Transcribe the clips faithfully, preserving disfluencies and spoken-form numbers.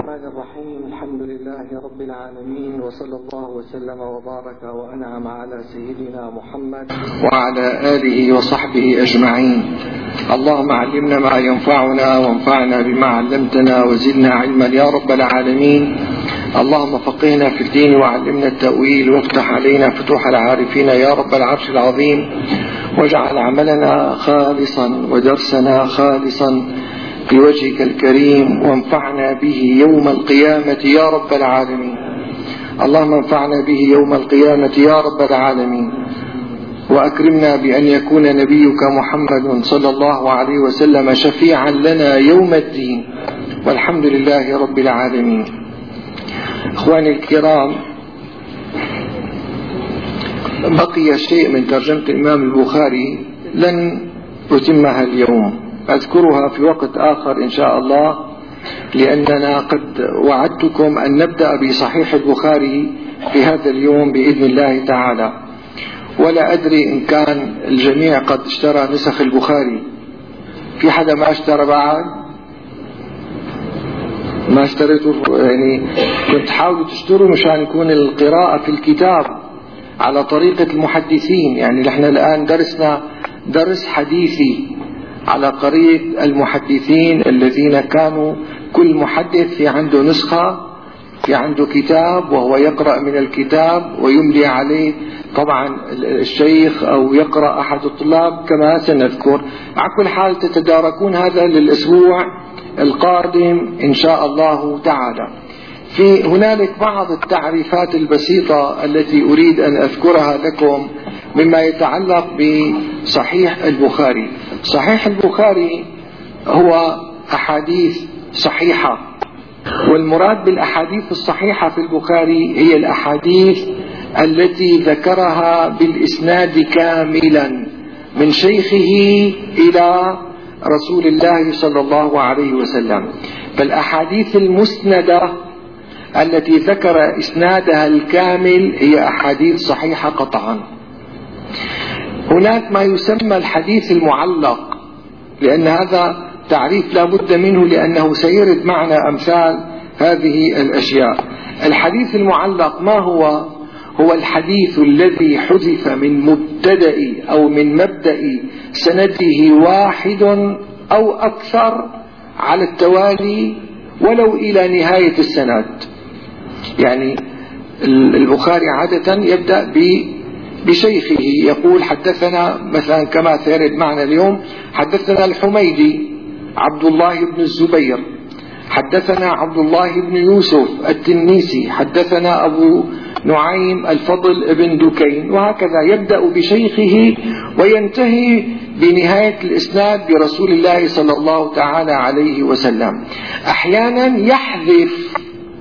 الرحمن الرحيم. الحمد لله رب العالمين، وصلى الله وسلم وبارك وأنعم على سيدنا محمد وعلى آله وصحبه أجمعين. اللهم علمنا ما ينفعنا وانفعنا بما علمتنا وزدنا علما يا رب العالمين. اللهم فقهنا في الدين وعلمنا التأويل وافتح علينا فتوح العارفين يا رب العرش العظيم، واجعل عملنا خالصا ودرسنا خالصا بوجهك الكريم، وانفعنا به يوم القيامة يا رب العالمين. اللهم انفعنا به يوم القيامة يا رب العالمين، وأكرمنا بأن يكون نبيك محمد صلى الله عليه وسلم شفيعا لنا يوم الدين، والحمد لله رب العالمين. إخواني الكرام، بقي شيء من ترجمة الإمام البخاري لن أتمها اليوم، أذكرها في وقت آخر إن شاء الله، لأننا قد وعدتكم أن نبدأ بصحيح البخاري في هذا اليوم بإذن الله تعالى. ولا أدري إن كان الجميع قد اشترى نسخ البخاري. في حدا ما اشترى بعد؟ ما اشتريتوا؟ يعني كنت حاولوا تشتروا مشان يكون القراءة في الكتاب على طريقة المحدثين. يعني نحن الآن درسنا درس حديثي على طريقة المحدثين الذين كانوا كل محدث في عنده نسخة، في عنده كتاب، وهو يقرأ من الكتاب ويملي عليه طبعا الشيخ أو يقرأ أحد الطلاب كما سنذكر. على كل حال تتداركون هذا للأسبوع القادم إن شاء الله تعالى. في هنالك بعض التعريفات البسيطة التي أريد أن أذكرها لكم مما يتعلق بصحيح البخاري. صحيح البخاري هو أحاديث صحيحة، والمراد بالأحاديث الصحيحة في البخاري هي الأحاديث التي ذكرها بالإسناد كاملا من شيخه إلى رسول الله صلى الله عليه وسلم. فالأحاديث المسندة التي ذكر إسنادها الكامل هي أحاديث صحيحة قطعا. هناك ما يسمى الحديث المعلق، لأن هذا تعريف لا بد منه، لأنه سيرد معنا أمثال هذه الأشياء. الحديث المعلق ما هو؟ هو الحديث الذي حذف من مبتدأ أو من مبدأ سنده واحد أو أكثر على التوالي ولو إلى نهاية السند. يعني البخاري عادة يبدأ بشيخه، يقول حدثنا مثلا كما سيرد معنا اليوم، حدثنا الحميدي عبد الله بن الزبير، حدثنا عبد الله بن يوسف التنيسي، حدثنا أبو نعيم الفضل بن دكين، وهكذا يبدأ بشيخه وينتهي بنهاية الإسناد برسول الله صلى الله تعالى عليه وسلم. أحيانا يحذف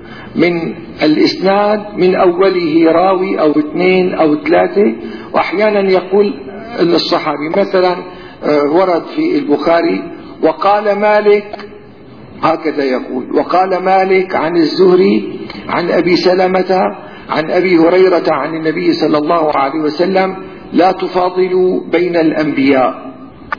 من الإسناد من أوله راوي أو اثنين أو ثلاثة، وأحيانا يقول الصحابي. مثلا ورد في البخاري وقال مالك، هكذا يقول، وقال مالك عن الزهري عن أبي سلمة عن أبي هريرة عن النبي صلى الله عليه وسلم لا تفاضلوا بين الأنبياء.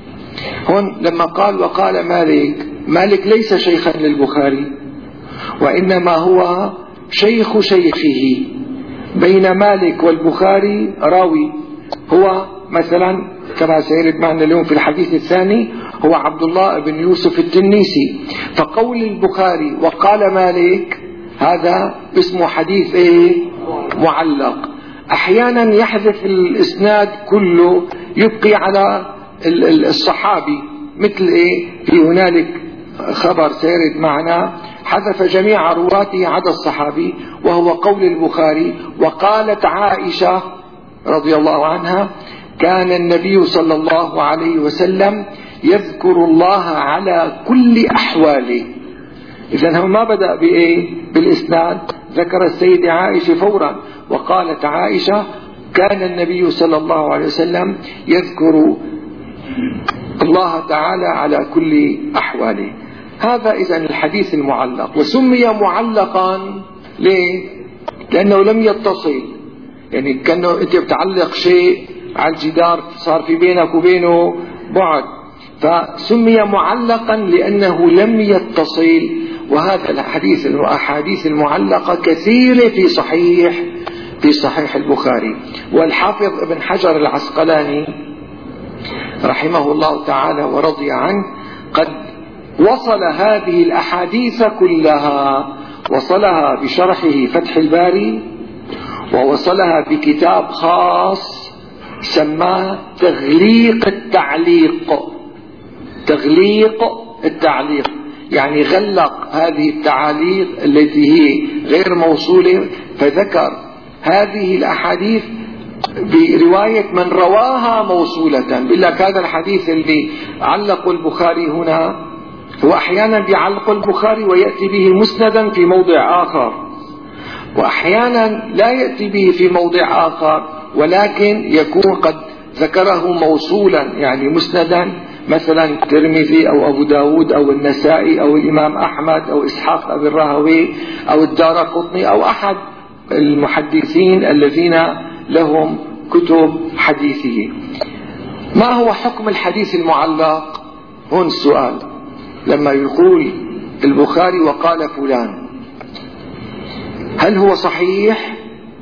هون لما قال وقال مالك، مالك ليس شيخا للبخاري، وإنما هو شيخ شيخه. بين مالك والبخاري راوي، هو مثلا كما سيرد معنا اليوم في الحديث الثاني هو عبد الله بن يوسف التنيسي. فقول البخاري وقال مالك هذا اسمه حديث ايه؟ معلق. احيانا يحذف الاسناد كله، يبقي على الصحابي، مثل ايه؟ في هنالك خبر سيرد معنا حذف جميع رواته عدا الصحابي، وهو قول البخاري وقالت عائشة رضي الله عنها كان النبي صلى الله عليه وسلم يذكر الله على كل أحواله. إذن هو ما بدأ بإيه؟ بالإسناد، ذكر السيدة عائشة فورا، وقالت عائشة كان النبي صلى الله عليه وسلم يذكر الله تعالى على كل أحواله. هذا إذن الحديث المعلق. وسمي معلقا ليه؟ لأنه لم يتصل. يعني كأنه أنت بتعلق شيء على الجدار صار في بينك وبينه بعد، فسمي معلقا لأنه لم يتصل وهذا الحديث الأحاديث المعلقة كثيرة في صحيح في صحيح البخاري. والحافظ ابن حجر العسقلاني رحمه الله تعالى ورضي عنه قد وصل هذه الأحاديث كلها، وصلها بشرحه فتح الباري، ووصلها بكتاب خاص سماه تغليق التعليق. تغليق التعليق يعني غلق هذه التعاليق التي هي غير موصولة، فذكر هذه الأحاديث برواية من رواها موصولة. بيقول لك هذا الحديث اللي علق البخاري هنا هو أحيانا بيعلق البخاري ويأتي به مسندا في موضع آخر، وأحيانا لا يأتي به في موضع آخر ولكن يكون قد ذكره موصولا يعني مسندا، مثلا الترمذي أو أبو داود أو النسائي أو الإمام أحمد أو إسحاق أبي الراهوي أو الدارقطني أو أحد المحدثين الذين لهم كتب حديثية. ما هو حكم الحديث المعلق؟ هون السؤال. لما يقول البخاري وقال فلان، هل هو صحيح؟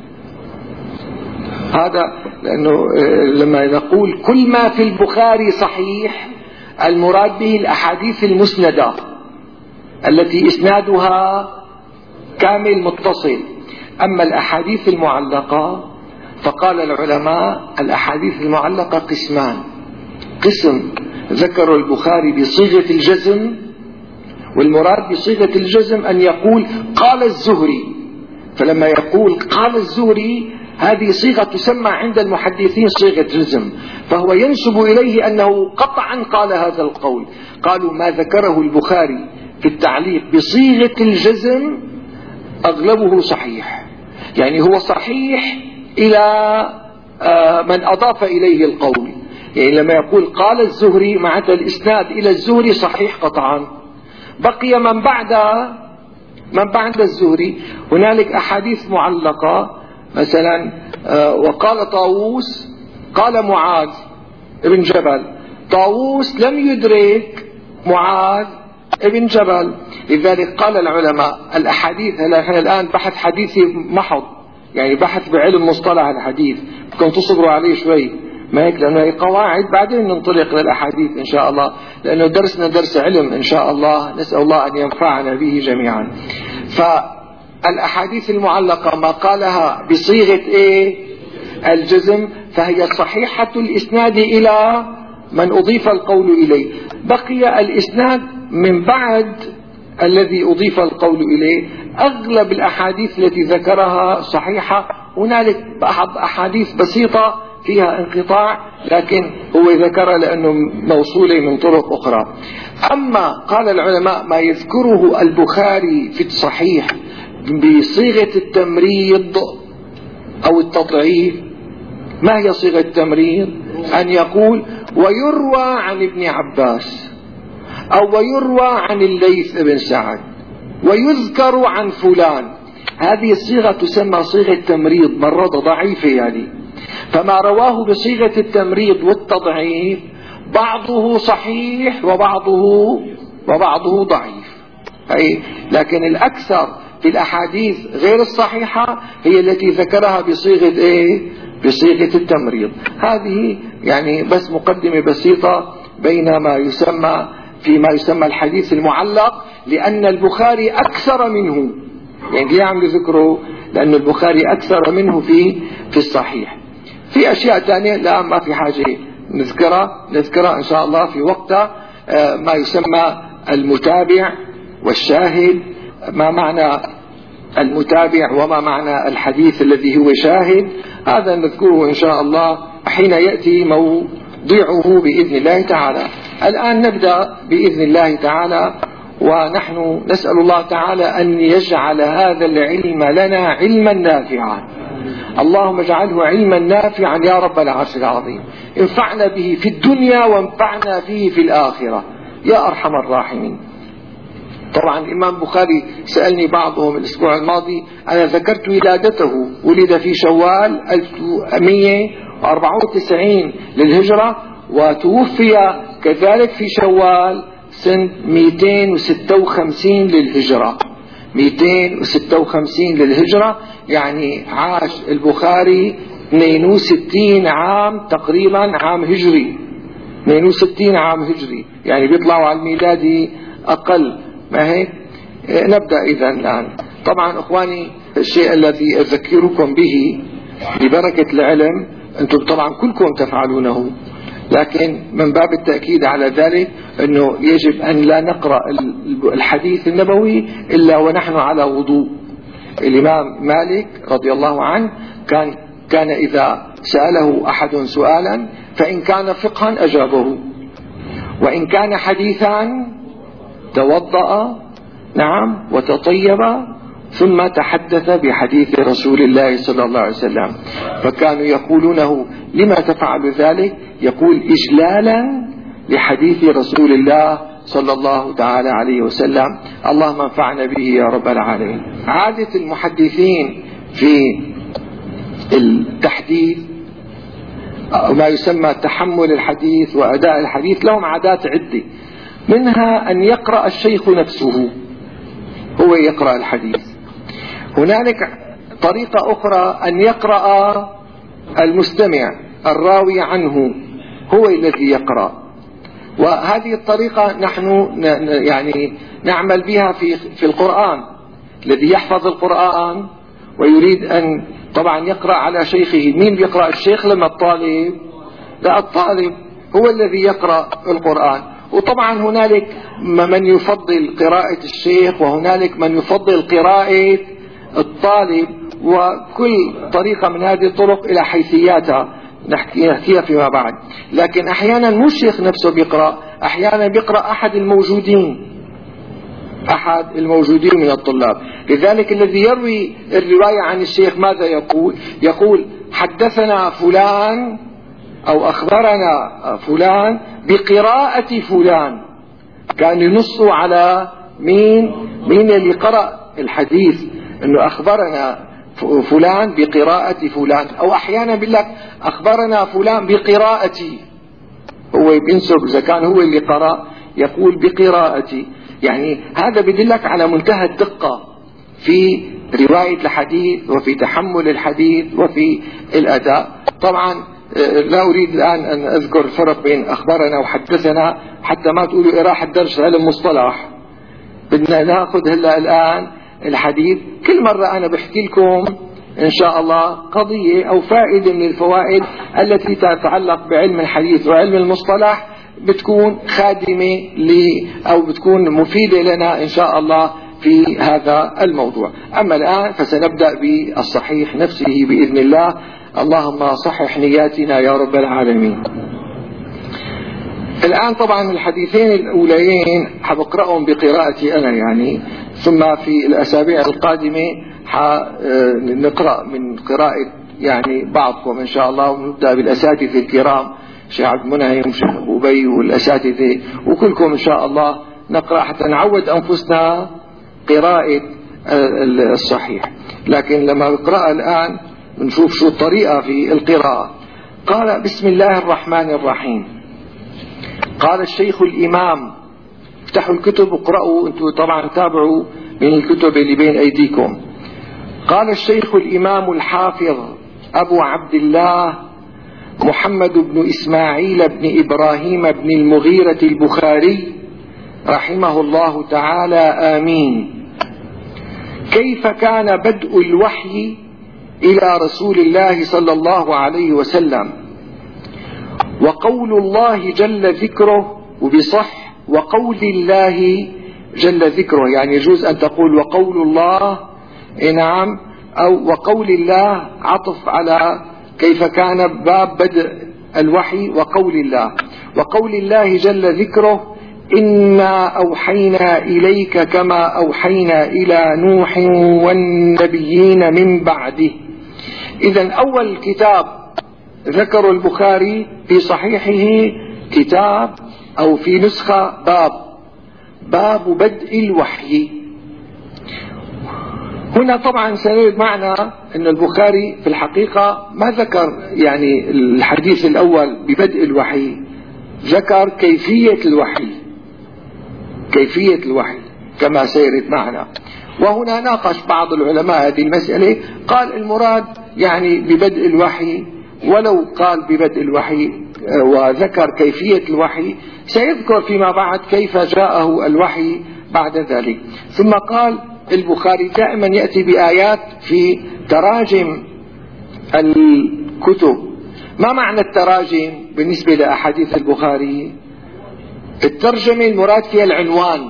هذا لأنه لما نقول كل ما في البخاري صحيح المراد به الأحاديث المسندة التي إسنادها كامل متصل. أما الأحاديث المعلقة فقال العلماء الأحاديث المعلقة قسمان: قسم ذكر البخاري بصيغة الجزم، والمراد بصيغة الجزم أن يقول قال الزهري، فلما يقول قال الزهري هذه صيغة تسمى عند المحدثين صيغة جزم، فهو ينسب إليه أنه قطعا قال هذا القول. قالوا ما ذكره البخاري في التعليق بصيغة الجزم أغلبه صحيح، يعني هو صحيح إلى من أضاف إليه القول. يعني لما يقول قال الزهري معناته الإسناد إلى الزهري صحيح قطعا. بقي من بعد من بعد الزهري هنالك أحاديث معلقة، مثلا وقال طاووس قال معاذ ابن جبل، طاووس لم يدرك معاذ ابن جبل. لذلك قال العلماء الأحاديث، هلا احنا الآن بحث حديثي محض، يعني بحث بعلم مصطلح الحديث، بدكم تصبروا عليه شوي ما هيك، لأنه هي قواعد بعدين ننطلق للأحاديث إن شاء الله، لأنه درسنا درس علم إن شاء الله، نسأل الله أن ينفعنا به جميعا. فالأحاديث المعلقة ما قالها بصيغة إيه؟ الجزم، فهي صحيحة الإسناد إلى من أضيف القول إليه. بقي الإسناد من بعد الذي أضيف القول إليه. أغلب الأحاديث التي ذكرها صحيحة، هنالك بعض أحاديث بسيطة فيها انقطاع لكن هو ذكر لأنه موصولة من طرق أخرى. أما قال العلماء ما يذكره البخاري في الصحيح بصيغة التمريض أو التضعيف، ما هي صيغة التمريض؟ أن يقول ويروى عن ابن عباس، أو ويروى عن الليث بن سعد، ويذكر عن فلان. هذه الصيغة تسمى صيغة تمريض، مرضى ضعيفة يعني. فما رواه بصيغة التمريض والتضعيف بعضه صحيح وبعضه وبعضه ضعيف. أي لكن الأكثر في الأحاديث غير الصحيحة هي التي ذكرها بصيغة إيه؟ بصيغة التمريض. هذه يعني بس مقدمة بسيطة بين ما يسمى فيما يسمى الحديث المعلق، لأن البخاري أكثر منه، يعني ليه عم يذكره؟ لأن البخاري أكثر منه في في الصحيح. في أشياء تانية لا ما في حاجة نذكرها نذكرها إن شاء الله في وقتها. ما يسمى المتابع والشاهد، ما معنى المتابع وما معنى الحديث الذي هو شاهد، هذا نذكره إن شاء الله حين يأتي موضعه بإذن الله تعالى. الآن نبدأ بإذن الله تعالى، ونحن نسأل الله تعالى أن يجعل هذا العلم لنا علما نافعا. اللهم اجعله علما نافعا يا رب العرش العظيم، انفعنا به في الدنيا وانفعنا فيه في الآخرة يا أرحم الراحمين. طبعا الإمام البخاري سألني بعضهم الأسبوع الماضي، أنا ذكرت ولادته، ولد في شوال ألف ومئة وأربعة وتسعين للهجرة، وتوفي كذلك في شوال سنة مئتين وستة وخمسين للهجرة. مئتين وستة وخمسين للهجرة يعني عاش البخاري اثنين وستين عام تقريبا، عام هجري، اثنين وستين عام هجري، يعني بيطلعوا على الميلادي أقل، ما هيك؟ نبدأ إذا الآن. طبعا أخواني الشيء الذي أذكركم به ببركة العلم أنتم طبعا كلكم تفعلونه، لكن من باب التأكيد على ذلك أنه يجب أن لا نقرأ الحديث النبوي إلا ونحن على وضوء. الإمام مالك رضي الله عنه كان كان إذا سأله أحد سؤالا فإن كان فقها أجابه، وإن كان حديثا توضأ نعم وتطيب ثم تحدث بحديث رسول الله صلى الله عليه وسلم. فكانوا يقولونه لما تفعل ذلك؟ يقول إجلالا لحديث رسول الله صلى الله تعالى عليه وسلم. اللهم انفعنا به يا رب العالمين. عادة المحدثين في التحديث أو ما يسمى تحمل الحديث وأداء الحديث لهم عادات عدة، منها أن يقرأ الشيخ نفسه، هو يقرأ الحديث. هنالك طريقة أخرى أن يقرأ المستمع الراوي عنه، هو الذي يقرأ. وهذه الطريقة نحن يعني نعمل بها في في القرآن. الذي يحفظ القرآن ويريد أن طبعا يقرأ على شيخه، مين بيقرأ؟ الشيخ لما الطالب؟ لا، الطالب هو الذي يقرأ القرآن. وطبعا هنالك من يفضل قراءة الشيخ وهنالك من يفضل قراءة الطالب، وكل طريقة من هذه الطرق إلى حيثياتها نحكيها فيما بعد. لكن أحيانا مو الشيخ نفسه بيقرأ، أحيانا بيقرأ أحد الموجودين أحد الموجودين من الطلاب. لذلك الذي يروي الرواية عن الشيخ ماذا يقول؟ يقول حدثنا فلان أو أخبرنا فلان بقراءة فلان. كان ينصوا على مين مين اللي قرأ الحديث، أنه أخبرنا فلان بقراءة فلان، أو أحيانا بالله أخبرنا فلان بقراءتي، هو بينسب إذا كان هو اللي قرأ يقول بقراءتي. يعني هذا بدلك على منتهى الدقة في رواية الحديث وفي تحمل الحديث وفي الأداء. طبعا لا أريد الآن أن أذكر الفرق بين أخبرنا وحدثنا حتى ما تقولوا إراحة درس علم مصطلح. بدنا نأخذ هلا الآن الحديث. كل مرة أنا بحكي لكم إن شاء الله قضية أو فائدة من الفوائد التي تتعلق بعلم الحديث وعلم المصطلح، بتكون خادمة لي أو بتكون مفيدة لنا إن شاء الله في هذا الموضوع. أما الآن فسنبدأ بالصحيح نفسه بإذن الله. اللهم صحح نياتنا يا رب العالمين. الآن طبعا الحديثين الأوليين حبقرأهم بقراءتي أنا يعني، ثم في الأسابيع القادمة حنقرأ من قراءة يعني بعضكم إن شاء الله، ونبدأ بالأساتذة الكرام شيخ عبد المنعم وشيخ أبي والأساتذة وكلكم إن شاء الله نقرأ حتى نعود أنفسنا قراءة الصحيح. لكن لما نقرأ الآن نشوف شو الطريقة في القراءة. قال بسم الله الرحمن الرحيم. قال الشيخ الإمام، افتحوا الكتب واقرأوا انتم طبعا تابعوا من الكتب اللي بين أيديكم. قال الشيخ الإمام الحافظ أبو عبد الله محمد بن إسماعيل بن إبراهيم بن المغيرة البخاري رحمه الله تعالى آمين. كيف كان بدء الوحي إلى رسول الله صلى الله عليه وسلم؟ وقول الله جل ذكره، وبصح وقول الله جل ذكره، يعني يجوز أن تقول وقول الله نعم، أو وقول الله عطف على كيف كان باب بدء الوحي وقول الله. وقول الله جل ذكره إنا أوحينا إليك كما أوحينا إلى نوح والنبيين من بعده. إذن أول كتاب ذكر البخاري في صحيحه كتاب أو في نسخة باب باب بدء الوحي. هنا طبعا سنرد معنا أن البخاري في الحقيقة ما ذكر يعني الحديث الأول ببدء الوحي، ذكر كيفية الوحي. كيفية الوحي كما سيرد معنا. وهنا ناقش بعض العلماء هذه المسألة، قال المراد يعني ببدء الوحي، ولو قال ببدء الوحي وذكر كيفية الوحي سيذكر فيما بعد كيف جاءه الوحي بعد ذلك. ثم قال البخاري دائما يأتي بآيات في تراجم الكتب. ما معنى التراجم بالنسبة لأحاديث البخاري؟ الترجمة المراد فيها العنوان،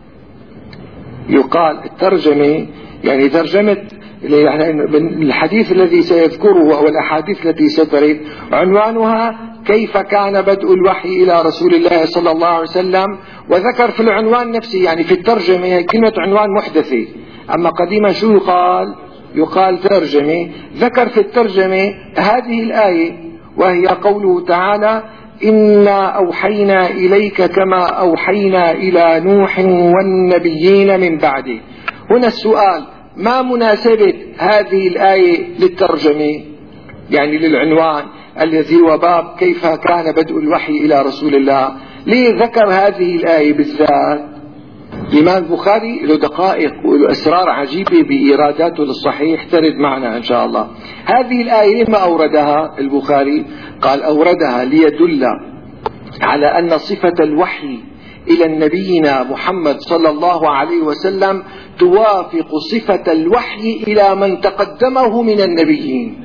يقال الترجمة يعني ترجمة يعني الحديث الذي سيذكره أو الأحاديث التي سترد عنوانها كيف كان بدء الوحي إلى رسول الله صلى الله عليه وسلم، وذكر في العنوان نفسه يعني في الترجمة كلمة عنوان محدثة، أما قديما شو يقال؟ يقال ترجمة. ذكر في الترجمة هذه الآية وهي قوله تعالى إنا أوحينا إليك كما أوحينا إلى نوح والنبيين من بعده. هنا السؤال، ما مناسبة هذه الآية للترجمة يعني للعنوان الذي هو باب كيف كان بدء الوحي إلى رسول الله؟ ليه ذكر هذه الآية بالذات؟ الإمام البخاري له دقائق وله أسرار عجيبة بإيراداته للصحيح ترد معنا إن شاء الله. هذه الآية لما أوردها البخاري؟ قال أوردها ليدل على أن صفة الوحي إلى نبينا محمد صلى الله عليه وسلم توافق صفة الوحي إلى من تقدمه من النبيين.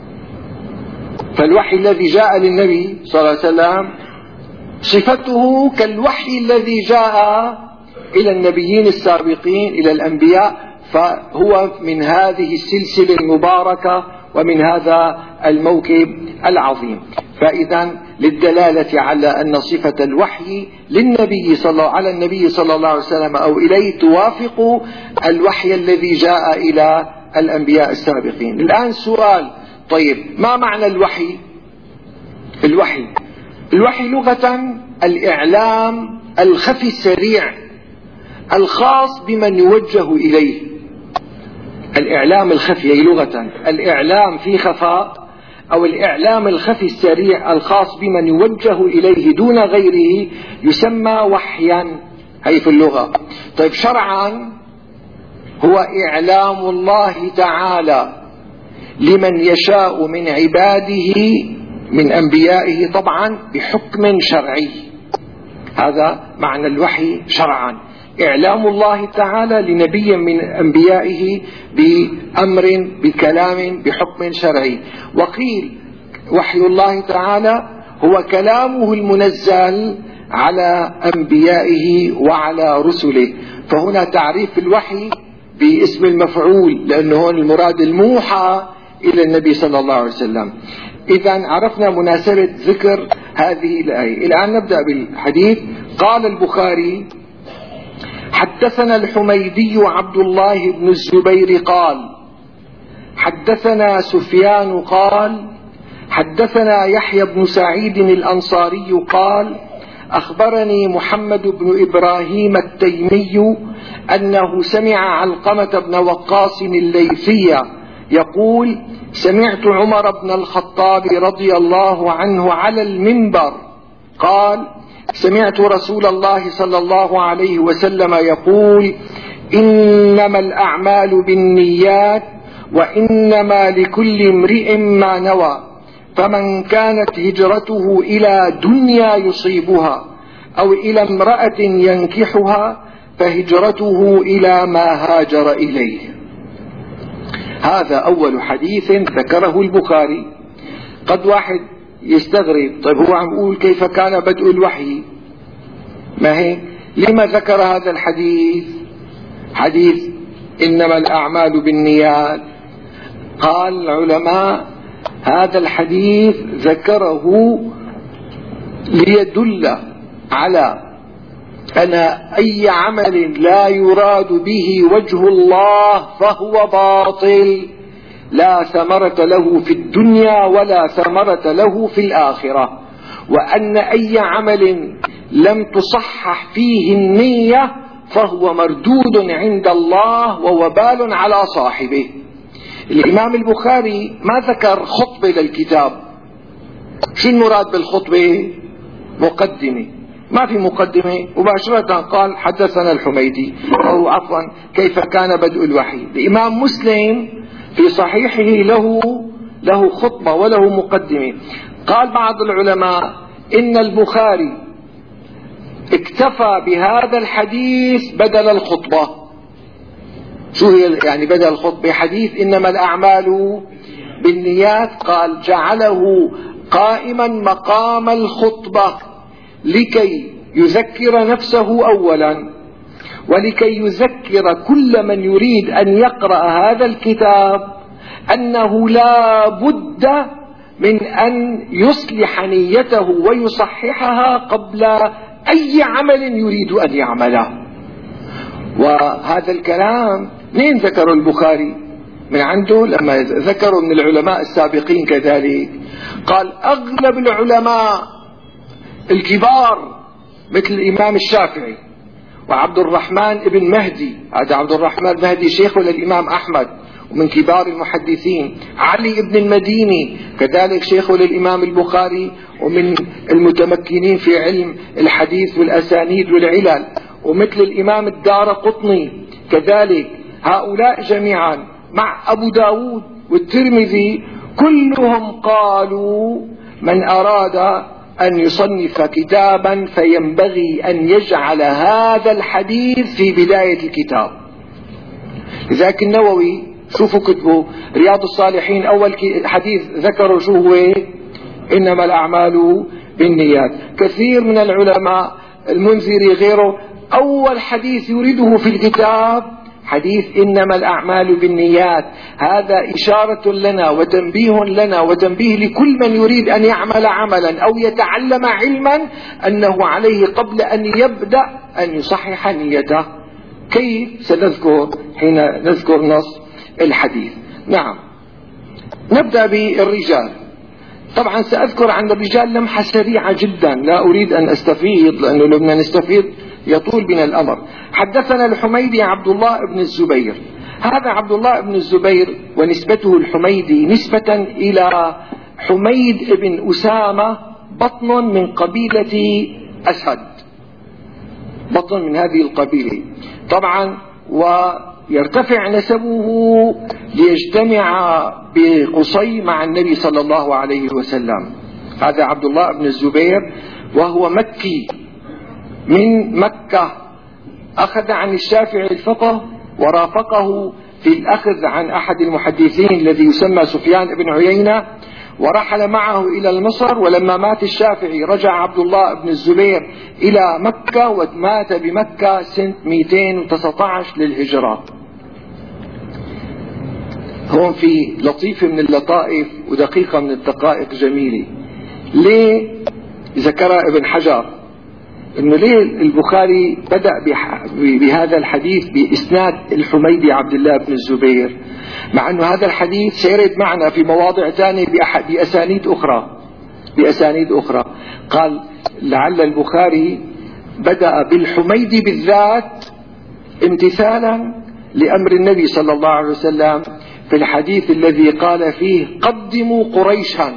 فالوحي الذي جاء للنبي صلى الله عليه وسلم صفته كالوحي الذي جاء إلى النبيين السابقين إلى الأنبياء، فهو من هذه السلسلة المباركة ومن هذا الموكب العظيم. فإذا للدلالة على أن صفة الوحي للنبي صلى على النبي صلى الله عليه وسلم أو إليه توافق الوحي الذي جاء إلى الأنبياء السابقين. الآن سؤال، طيب ما معنى الوحي؟ الوحي الوحي لغة الإعلام الخفي السريع الخاص بمن يوجه إليه. الإعلام الخفي أي لغة الإعلام في خفاء أو الإعلام الخفي السريع الخاص بمن يوجه إليه دون غيره يسمى وحيا، هي في اللغة. طيب شرعا هو إعلام الله تعالى لمن يشاء من عباده من أنبيائه طبعا بحكم شرعي. هذا معنى الوحي شرعا، إعلام الله تعالى لنبي من أنبيائه بأمر بكلام بحكم شرعي. وقيل وحي الله تعالى هو كلامه المنزل على أنبيائه وعلى رسله. فهنا تعريف الوحي باسم المفعول لأنه هون المراد الموحى إلى النبي صلى الله عليه وسلم. إذن عرفنا مناسبة ذكر هذه الآية. الآن نبدأ بالحديث. قال البخاري حدثنا الحميدي عبد الله بن الزبير قال حدثنا سفيان قال حدثنا يحيى بن سعيد الأنصاري قال أخبرني محمد بن إبراهيم التيمي أنه سمع علقمة بن وقاص الليثي يقول سمعت عمر بن الخطاب رضي الله عنه على المنبر قال سمعت رسول الله صلى الله عليه وسلم يقول إنما الأعمال بالنيات وإنما لكل امرئ ما نوى، فمن كانت هجرته إلى دنيا يصيبها أو إلى امرأة ينكحها فهجرته إلى ما هاجر إليه. هذا أول حديث ذكره البخاري. قد واحد يستغرب، طيب هو عم يقول كيف كان بدء الوحي، ما هيك؟ لما ذكر هذا الحديث حديث إنما الأعمال بالنيات؟ قال العلماء هذا الحديث ذكره ليدل على أن أي عمل لا يراد به وجه الله فهو باطل، لا ثمرة له في الدنيا ولا ثمرة له في الآخرة، وأن أي عمل لم تصحح فيه النية فهو مردود عند الله ووبال على صاحبه. الإمام البخاري ما ذكر خطبة للكتاب. شو المراد بالخطبة؟ مقدمة. ما في مقدمة، مباشرة قال حدثنا الحميدي، أو عفوا كيف كان بدء الوحي. الإمام مسلم في صحيحه له له خطبة وله مقدمة. قال بعض العلماء إن البخاري اكتفى بهذا الحديث بدل الخطبة. شو هي يعني بدل الخطبة؟ حديث إنما الأعمال بالنيات، قال جعله قائما مقام الخطبة لكي يذكر نفسه أولا، ولكي يذكر كل من يريد أن يقرأ هذا الكتاب أنه لا بد من أن يصلح نيته ويصححها قبل أي عمل يريد أن يعمله. وهذا الكلام مين ذكره البخاري؟ من عنده لما ذكروا من العلماء السابقين كذلك. قال أغلب العلماء الكبار مثل الإمام الشافعي وعبد الرحمن ابن مهدي، هذا عبد الرحمن مهدي شيخه للإمام أحمد ومن كبار المحدثين، علي ابن المديني كذلك شيخه للإمام البخاري ومن المتمكنين في علم الحديث والأسانيد والعلل، ومثل الإمام الدارقطني كذلك. هؤلاء جميعا مع أبو داود والترمذي كلهم قالوا من أراد أن يصنف كتابا فينبغي أن يجعل هذا الحديث في بداية الكتاب. لذلك النووي شوفوا كتبه رياض الصالحين أول حديث ذكروا شو هو؟ إنما الأعمال بالنيات. كثير من العلماء المنذري غيره أول حديث يريده في الكتاب حديث إنما الأعمال بالنيات. هذا إشارة لنا وتنبيه لنا وتنبيه لكل من يريد أن يعمل عملا أو يتعلم علما أنه عليه قبل أن يبدأ أن يصحح نيته. كيف؟ سنذكر حين نذكر نص الحديث. نعم، نبدأ بالرجال. طبعا سأذكر عن الرجال لمحة سريعة جدا، لا أريد أن أستفيض لأنه لما نستفيض يطول بنا الأمر. حدثنا الحميدي عبد الله بن الزبير. هذا عبد الله بن الزبير ونسبته الحميدي نسبة إلى حميد بن أسامة، بطن من قبيلة أسد، بطن من هذه القبيلة طبعا، ويرتفع نسبه ليجتمع بقصي مع النبي صلى الله عليه وسلم. هذا عبد الله بن الزبير وهو مكي من مكة، أخذ عن الشافعي الفقه ورافقه في الأخذ عن أحد المحدثين الذي يسمى سفيان بن عيينة، ورحل معه إلى مصر. ولما مات الشافعي رجع عبد الله بن الزبير إلى مكة ومات بمكة سنة مئتين وتسعة عشر للهجرة. هون في لطيفة من اللطائف ودقيقة من الدقائق جميلة. ليه ذكر ابن حجر انه ليه البخاري بدأ بهذا الحديث بإسناد الحميدي عبد الله بن الزبير، مع انه هذا الحديث سيرد معنا في مواضع ثانية بأسانيد أخرى بأسانيد أخرى. قال لعل البخاري بدأ بالحميدي بالذات امتثالا لأمر النبي صلى الله عليه وسلم في الحديث الذي قال فيه قدموا قريشا،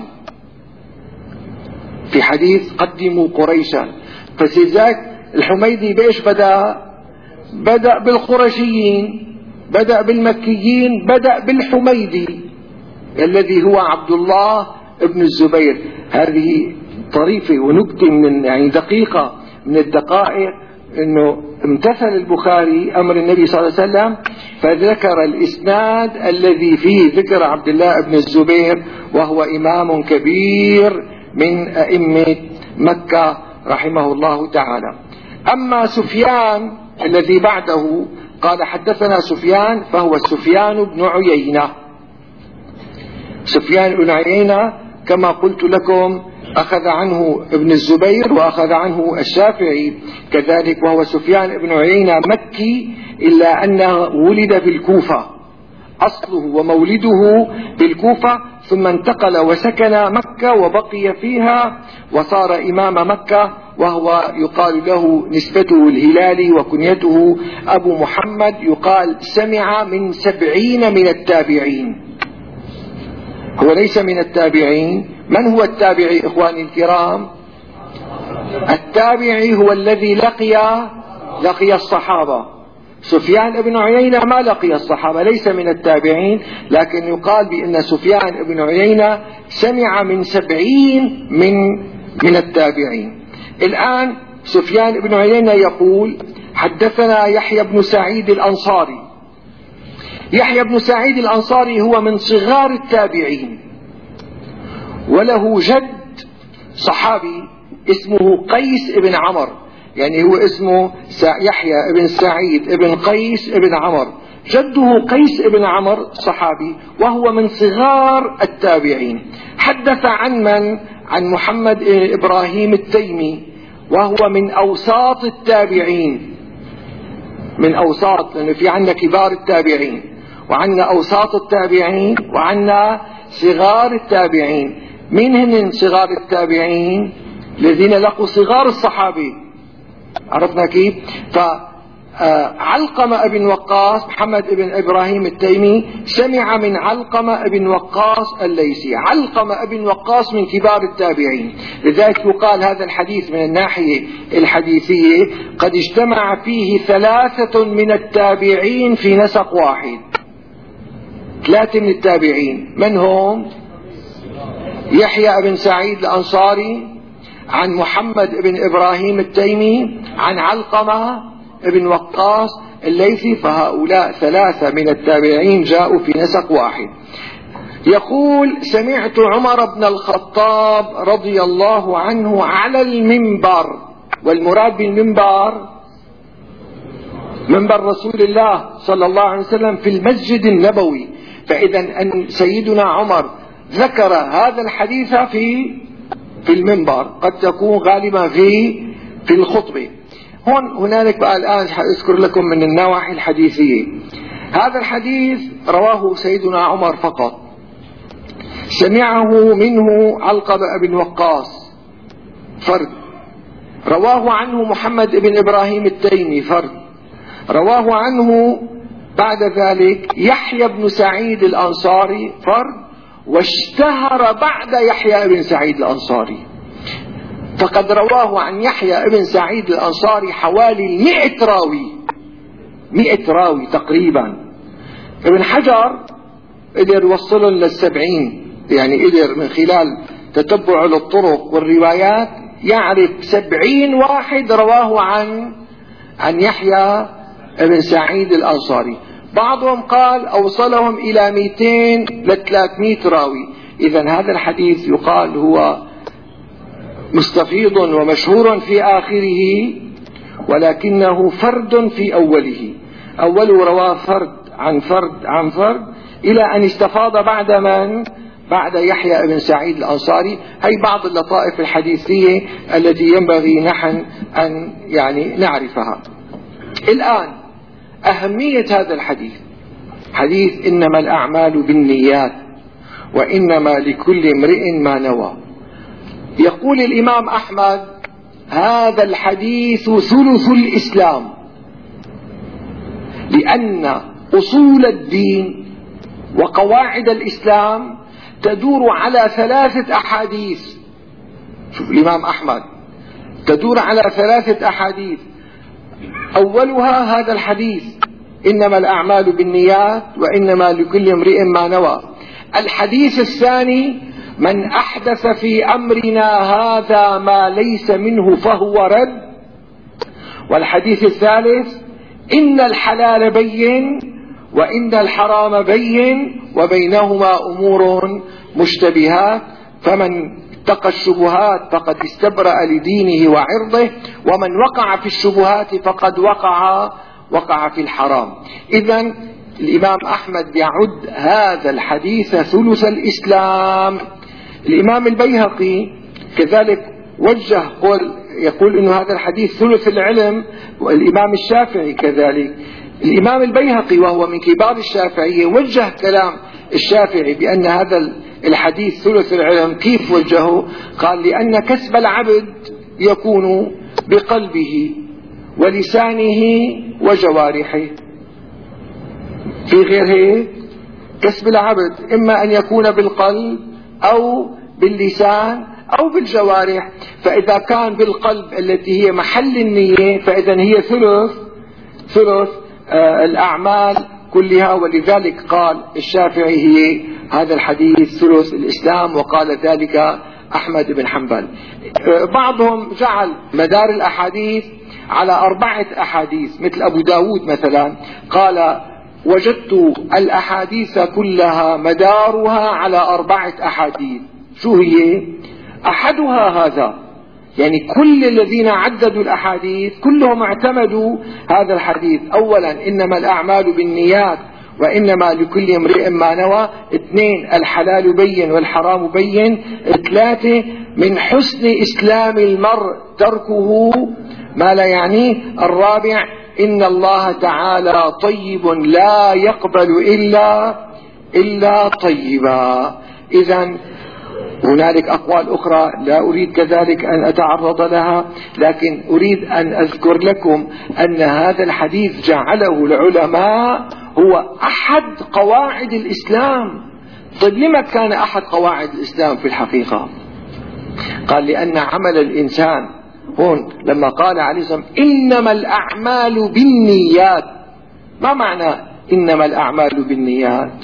في حديث قدموا قريشا. فسيذاك الحميدي بإيش بدأ؟ بدأ بالقرشيين، بدأ بالمكيين، بدأ بالحميدي الذي هو عبد الله ابن الزبير. هذه طريفة ونكتة من يعني دقيقة من الدقائق، انه امتثل البخاري امر النبي صلى الله عليه وسلم فذكر الاسناد الذي فيه ذكر عبد الله بن الزبير، وهو امام كبير من ائمة مكة رحمه الله تعالى. أما سفيان الذي بعده قال حدثنا سفيان، فهو سفيان بن عيينة. سفيان بن عيينة كما قلت لكم أخذ عنه ابن الزبير وأخذ عنه الشافعي كذلك، وهو سفيان بن عيينة مكي، إلا أنه ولد في الكوفة، أصله ومولده بالكوفة، ثم انتقل وسكن مكة وبقي فيها وصار إمام مكة، وهو يقال له نسبته الهلالي وكنيته أبو محمد. يقال سمع من سبعين من التابعين، هو ليس من التابعين. من هو التابعي إخواني الكرام؟ التابعي هو الذي لقي لقي الصحابة. سفيان بن عيينة ما لقي الصحابة، ليس من التابعين، لكن يقال بأن سفيان بن عيينة سمع من سبعين من من التابعين. الآن سفيان بن عيينة يقول: حدثنا يحيى بن سعيد الأنصاري. يحيى بن سعيد الأنصاري هو من صغار التابعين، وله جد صحابي اسمه قيس بن عمر، يعني هو اسمه يحيى بن سعيد بن قيس بن عمر، جده قيس بن عمر صحابي، وهو من صغار التابعين. حدث عن من؟ عن محمد بن إبراهيم التيمي، وهو من أوساط التابعين، من أوساط، لأنه في عنا كبار التابعين وعنا أوساط التابعين وعنا صغار التابعين. من هم صغار التابعين؟ الذين لقوا صغار الصحابة، عرفنا كيف؟ فعلقمة بن وقاص، محمد بن إبراهيم التيمي سمع من علقمة بن وقاص الليثي. علقمة بن وقاص من كبار التابعين، لذلك يقال هذا الحديث من الناحية الحديثية قد اجتمع فيه ثلاثة من التابعين في نسق واحد. ثلاثة من التابعين، من هم؟ يحيى بن سعيد الأنصاري، عن محمد بن إبراهيم التيمي، عن علقمة بن وقاص الليثي، فهؤلاء ثلاثة من التابعين جاءوا في نسق واحد. يقول: سمعت عمر بن الخطاب رضي الله عنه على المنبر، والمراد بالمنبر منبر رسول الله صلى الله عليه وسلم في المسجد النبوي. فإذا أن سيدنا عمر ذكر هذا الحديث في في المنبر، قد تكون غالبا في في الخطبة. هون هنالك بقى الآن سأذكر لكم من النواحي الحديثية. هذا الحديث رواه سيدنا عمر فقط، سمعه منه علقمة بن وقاص فرد، رواه عنه محمد بن إبراهيم التيمي فرد، رواه عنه بعد ذلك يحيى بن سعيد الأنصاري فرد، واشتهر بعد يحيى بن سعيد الأنصاري، فقد رواه عن يحيى بن سعيد الأنصاري حوالي مئة راوي، مئة راوي تقريبا. ابن حجر قدر يوصلهم للسبعين، يعني قدر من خلال تتبع للطرق والروايات يعرف سبعين واحد رواه عن عن يحيى بن سعيد الأنصاري. بعضهم قال أوصلهم إلى مئتين لثلاثمائة راوي. إذن هذا الحديث يقال هو مستفيض ومشهور في آخره، ولكنه فرد في أوله. أوله رواه فرد عن فرد عن فرد إلى أن استفاض بعد من؟ بعد يحيى بن سعيد الأنصاري. هي بعض اللطائف الحديثية التي ينبغي نحن أن يعني نعرفها. الآن أهمية هذا الحديث، حديث إنما الأعمال بالنيات وإنما لكل امرئ ما نوى. يقول الإمام أحمد: هذا الحديث ثلث الإسلام، لأن أصول الدين وقواعد الإسلام تدور على ثلاثة أحاديث. شوف الإمام أحمد، تدور على ثلاثة أحاديث، أولها هذا الحديث إنما الأعمال بالنيات وإنما لكل امرئ ما نوى. الحديث الثاني: من أحدث في أمرنا هذا ما ليس منه فهو رد. والحديث الثالث: إن الحلال بين وإن الحرام بين وبينهما أمور مشتبهات، فمن اتقى الشبهات فقد استبرأ لدينه وعرضه، ومن وقع في الشبهات فقد وقع وقع في الحرام. إذن الإمام أحمد يعد هذا الحديث ثلث الإسلام. الإمام البيهقي كذلك وجه قول، يقول إنه هذا الحديث ثلث العلم، والإمام الشافعي كذلك. الإمام البيهقي وهو من كبار الشافعية وجه كلام الشافعي بأن هذا الحديث ثلث العلم. كيف وجهه؟ قال: لأن كسب العبد يكون بقلبه ولسانه وجوارحه. في غير هيك كسب العبد إما أن يكون بالقلب أو باللسان أو بالجوارح. فإذا كان بالقلب التي هي محل النية فإذا هي ثلث ثلث آه الأعمال كلها. ولذلك قال الشافعي هي هذا الحديث ثلث الإسلام، وقال ذلك أحمد بن حنبل. آه بعضهم جعل مدار الأحاديث على أربعة أحاديث، مثل أبو داود مثلا قال وجدت الأحاديث كلها مدارها على أربعة أحاديث. شو هي؟ أحدها هذا، يعني كل الذين عددوا الأحاديث كلهم اعتمدوا هذا الحديث. أولا إنما الأعمال بالنيات وإنما لكل امرئ ما نوى. اثنين الحلال بين والحرام بين. ثلاثة من حسن إسلام المرء تركه ما لا يعنيه. الرابع إن الله تعالى طيب لا يقبل إلا إلا طيبا. إذن هنالك أقوال أخرى لا أريد كذلك أن أتعرض لها، لكن أريد أن أذكر لكم أن هذا الحديث جعله العلماء هو أحد قواعد الإسلام. طيب لما كان أحد قواعد الإسلام في الحقيقة؟ قال لأن عمل الإنسان هون لما قال عليه الصلاة والسلام إنما الأعمال بالنيات. ما معنى إنما الأعمال بالنيات؟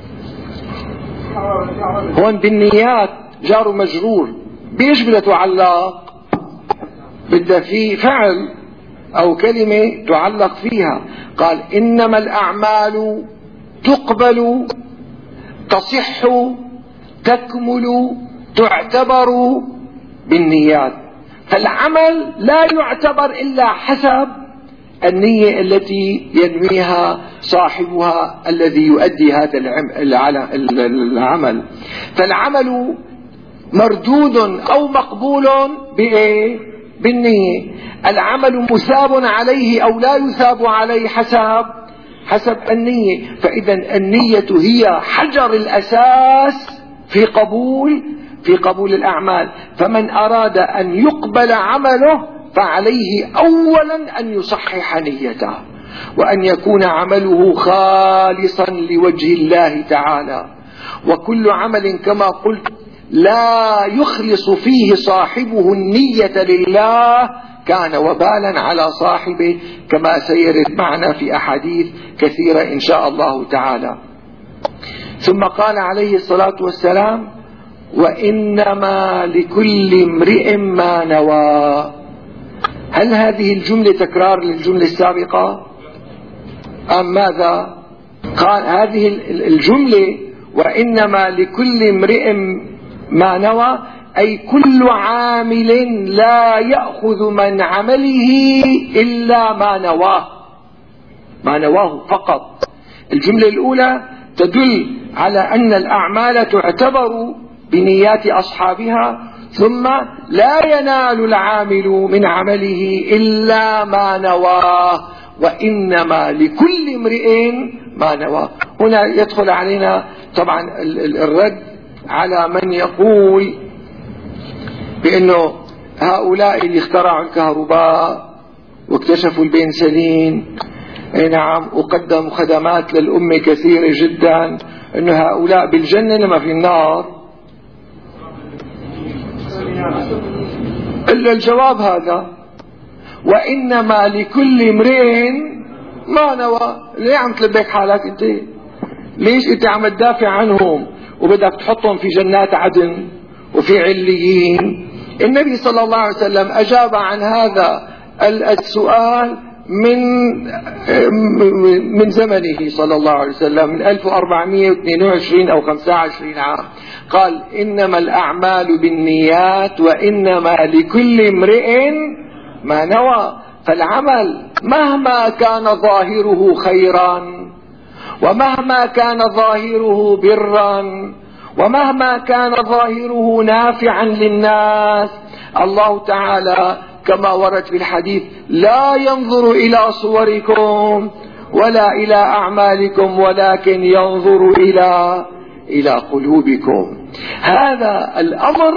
هون بالنيات جار مجرور، بيش بدها تعلق؟ بدها في فعل أو كلمة تعلق فيها. قال إنما الأعمال تقبل تصح تكمل تعتبر بالنيات. فالعمل لا يعتبر إلا حسب النية التي ينويها صاحبها الذي يؤدي هذا العمل. فالعمل مردود أو مقبول بإيه؟ بالنية. العمل مثاب عليه أو لا يثاب عليه حسب حسب النية. فإذا النية هي حجر الأساس في قبول في قبول الأعمال. فمن أراد أن يقبل عمله فعليه أولا أن يصحح نيته وأن يكون عمله خالصا لوجه الله تعالى. وكل عمل كما قلت لا يخلص فيه صاحبه النية لله كان وبالا على صاحبه، كما سيرد معنا في أحاديث كثيرة إن شاء الله تعالى. ثم قال عليه الصلاة والسلام وإنما لكل امرئ ما نوى. هل هذه الجملة تكرار للجملة السابقة أم ماذا؟ قال هذه الجملة وإنما لكل امرئ ما نوى أي كل عامل لا يأخذ من عمله إلا ما نواه ما نواه فقط. الجملة الأولى تدل على أن الأعمال تعتبر بنيات أصحابها، ثم لا ينال العامل من عمله إلا ما نواه وإنما لكل امرئ ما نواه. هنا يدخل علينا طبعا الرد على من يقول بأنه هؤلاء اللي اخترعوا الكهرباء واكتشفوا البنسلين اي نعم وقدموا خدمات للأمة كثيرة جدا، أنه هؤلاء بالجنة لما في النار. إلا الجواب هذا وإنما لكل امرئ ما نوى. ليه عم تلبك حالك انت؟ ليش انت عم تدافع عنهم وبدك تحطهم في جنات عدن وفي عليين؟ النبي صلى الله عليه وسلم أجاب عن هذا السؤال من من زمنه صلى الله عليه وسلم من ألف وأربعمائة واثنين وعشرين أو خمسة وعشرين عام. قال إنما الأعمال بالنيات وإنما لكل امرئ ما نوى. فالعمل مهما كان ظاهره خيرا ومهما كان ظاهره برا ومهما كان ظاهره نافعا للناس، الله تعالى كما ورد في الحديث لا ينظر إلى صوركم ولا إلى أعمالكم ولكن ينظر إلى إلى قلوبكم. هذا الأمر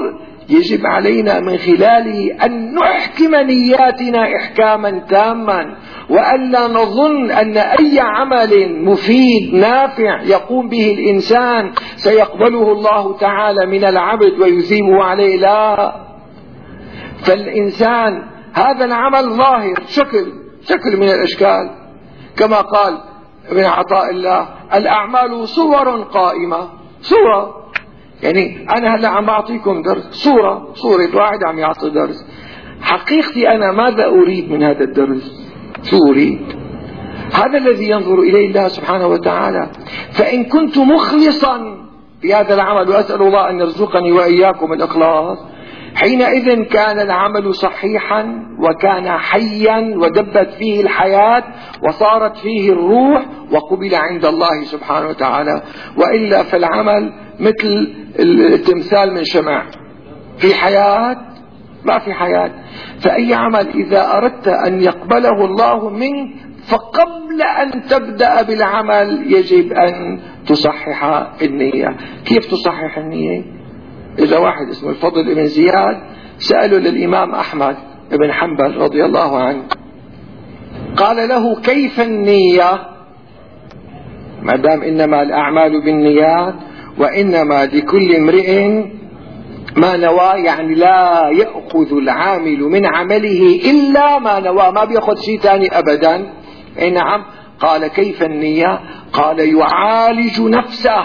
يجب علينا من خلاله أن نحكم نياتنا إحكاما تاما، وألا نظن أن أي عمل مفيد نافع يقوم به الإنسان سيقبله الله تعالى من العبد ويثيبه عليه. لا، فالإنسان هذا العمل ظاهر، شكل شكل من الأشكال، كما قال ابن عطاء الله: الأعمال صور قائمة. صورة يعني أنا هلا عم أعطيكم درس، صورة صورة واحد عم يعطي درس. حقيقتي أنا ماذا أريد من هذا الدرس؟ شو أريد؟ هذا الذي ينظر إليه الله سبحانه وتعالى. فإن كنت مخلصا في هذا العمل، وأسأل الله أن يرزقني وإياكم الإخلاص، حينئذ كان العمل صحيحا وكان حيا ودبت فيه الحياة وصارت فيه الروح وقبل عند الله سبحانه وتعالى. وإلا فالعمل مثل التمثال من شمع، في حياة ما في حياة. فأي عمل إذا أردت أن يقبله الله منك، فقبل أن تبدأ بالعمل يجب أن تصحح النية. كيف تصحح النية؟ إذا واحد اسمه الفضل بن زياد سأله للإمام أحمد بن حنبل رضي الله عنه، قال له: كيف النية؟ ما دام إنما الأعمال بالنيات وإنما لكل امرئ ما نوى، يعني لا يأخذ العامل من عمله إلا ما نوى، ما بيأخذ شيء ثاني أبدا. أي نعم. قال: كيف النية؟ قال: يعالج نفسه،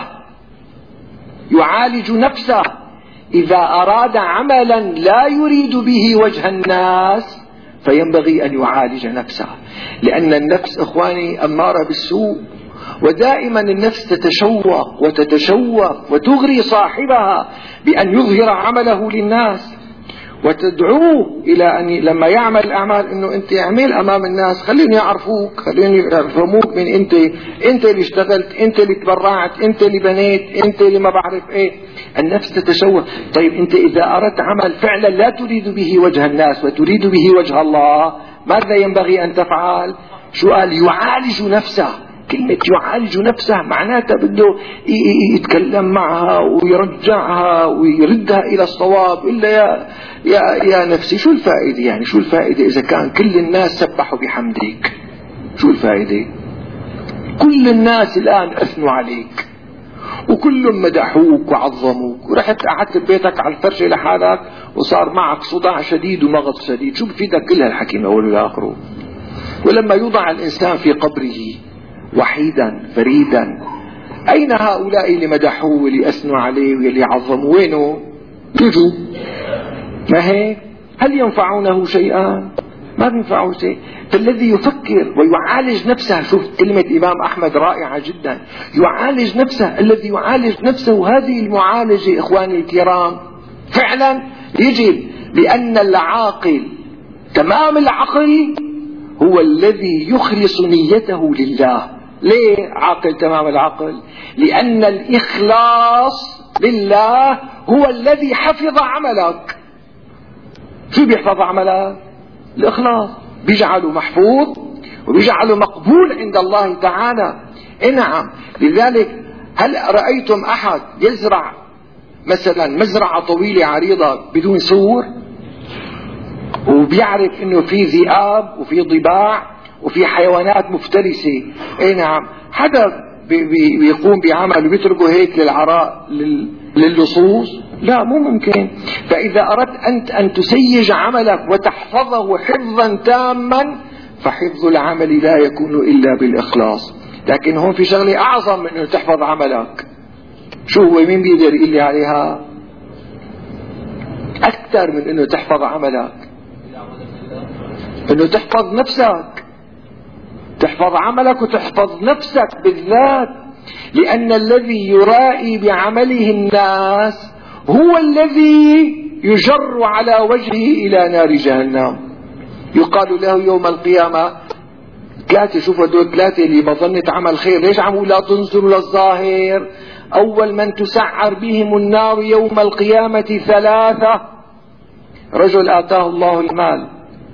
يعالج نفسه. إذا أراد عملا لا يريد به وجه الناس فينبغي أن يعالج نفسه، لأن النفس إخواني أمارة بالسوء، ودائما النفس تتشوق وتتشوق وتغري صاحبها بأن يظهر عمله للناس، وتدعوه إلى أن لما يعمل أعمال أنه أنت اعمل أمام الناس، خليهم يعرفوك، خليهم يفهموك من أنت أنت اللي اشتغلت، أنت اللي تبرعت، أنت اللي بنيت، أنت اللي ما بعرف إيه. النفس تتشوه. طيب أنت إذا أردت عمل فعلا لا تريد به وجه الناس وتريد به وجه الله، ماذا ينبغي أن تفعل؟ شو قال؟ يعالج نفسه. كلمة يعالج نفسه معناتها بده يتكلم معها ويرجعها ويردها إلى الصواب. إلا يا, يا, يا نفسي شو الفائدة؟ يعني شو الفائدة إذا كان كل الناس سبحوا بحمدك؟ شو الفائدة؟ كل الناس الآن أثنوا عليك وكلهم مدحوك وعظموك، ورحت قعدت ببيتك على الفرشة لحالك وصار معك صداع شديد ومغص شديد. شو بفيدك كل هالحكي من أوله لآخره؟ ولما يوضع الإنسان في قبره وحيدا فريدا، أين هؤلاء اللي مدحوه واللي أثنوا عليه واللي عظموه؟ وينه؟ يجوا ما هيك؟ هل ينفعونه شيئا؟ ما بينفعه شيء. فالذي يفكر ويعالج نفسه، شوف كلمة إمام أحمد رائعة جدا، يعالج نفسه. الذي يعالج نفسه هذه المعالجة إخواني الكرام فعلا يجب، لأن العاقل تمام العقل هو الذي يخلص نيته لله. ليه عاقل تمام العقل؟ لأن الإخلاص لله هو الذي حفظ عملك. شو بيحفظ عملك؟ الإخلاص، بيجعله محفوظ وبيجعله مقبول عند الله تعالى. إيه نعم. لذلك هل رأيتم أحد يزرع مثلا مزرعة طويلة عريضة بدون سور وبيعرف انه في ذئاب وفي ضباع وفي حيوانات مفترسة؟ اي نعم. حدا بي بي بيقوم بعمل وبيتركه هيك للعراء للصوص؟ لا، مو ممكن. فإذا أردت أنت أن تسيج عملك وتحفظه حفظا تاما، فحفظ العمل لا يكون إلا بالإخلاص. لكن هون في شغلة أعظم من أنه تحفظ عملك. شو هو؟ مين بيقدر يقول لي عليها؟ أكثر من أنه تحفظ عملك، أنه تحفظ نفسك، تحفظ عملك وتحفظ نفسك بالذات. لأن الذي يرائي بعمله الناس هو الذي يجر على وجهه إلى نار جهنم. يقال له يوم القيامة ثلاثة، شوفوا دول ثلاثة اللي بظنت عمل خير، ليش عموا لا تنظروا للظاهر؟ أول من تسعر بهم النار يوم القيامة ثلاثة: رجل آتاه الله المال،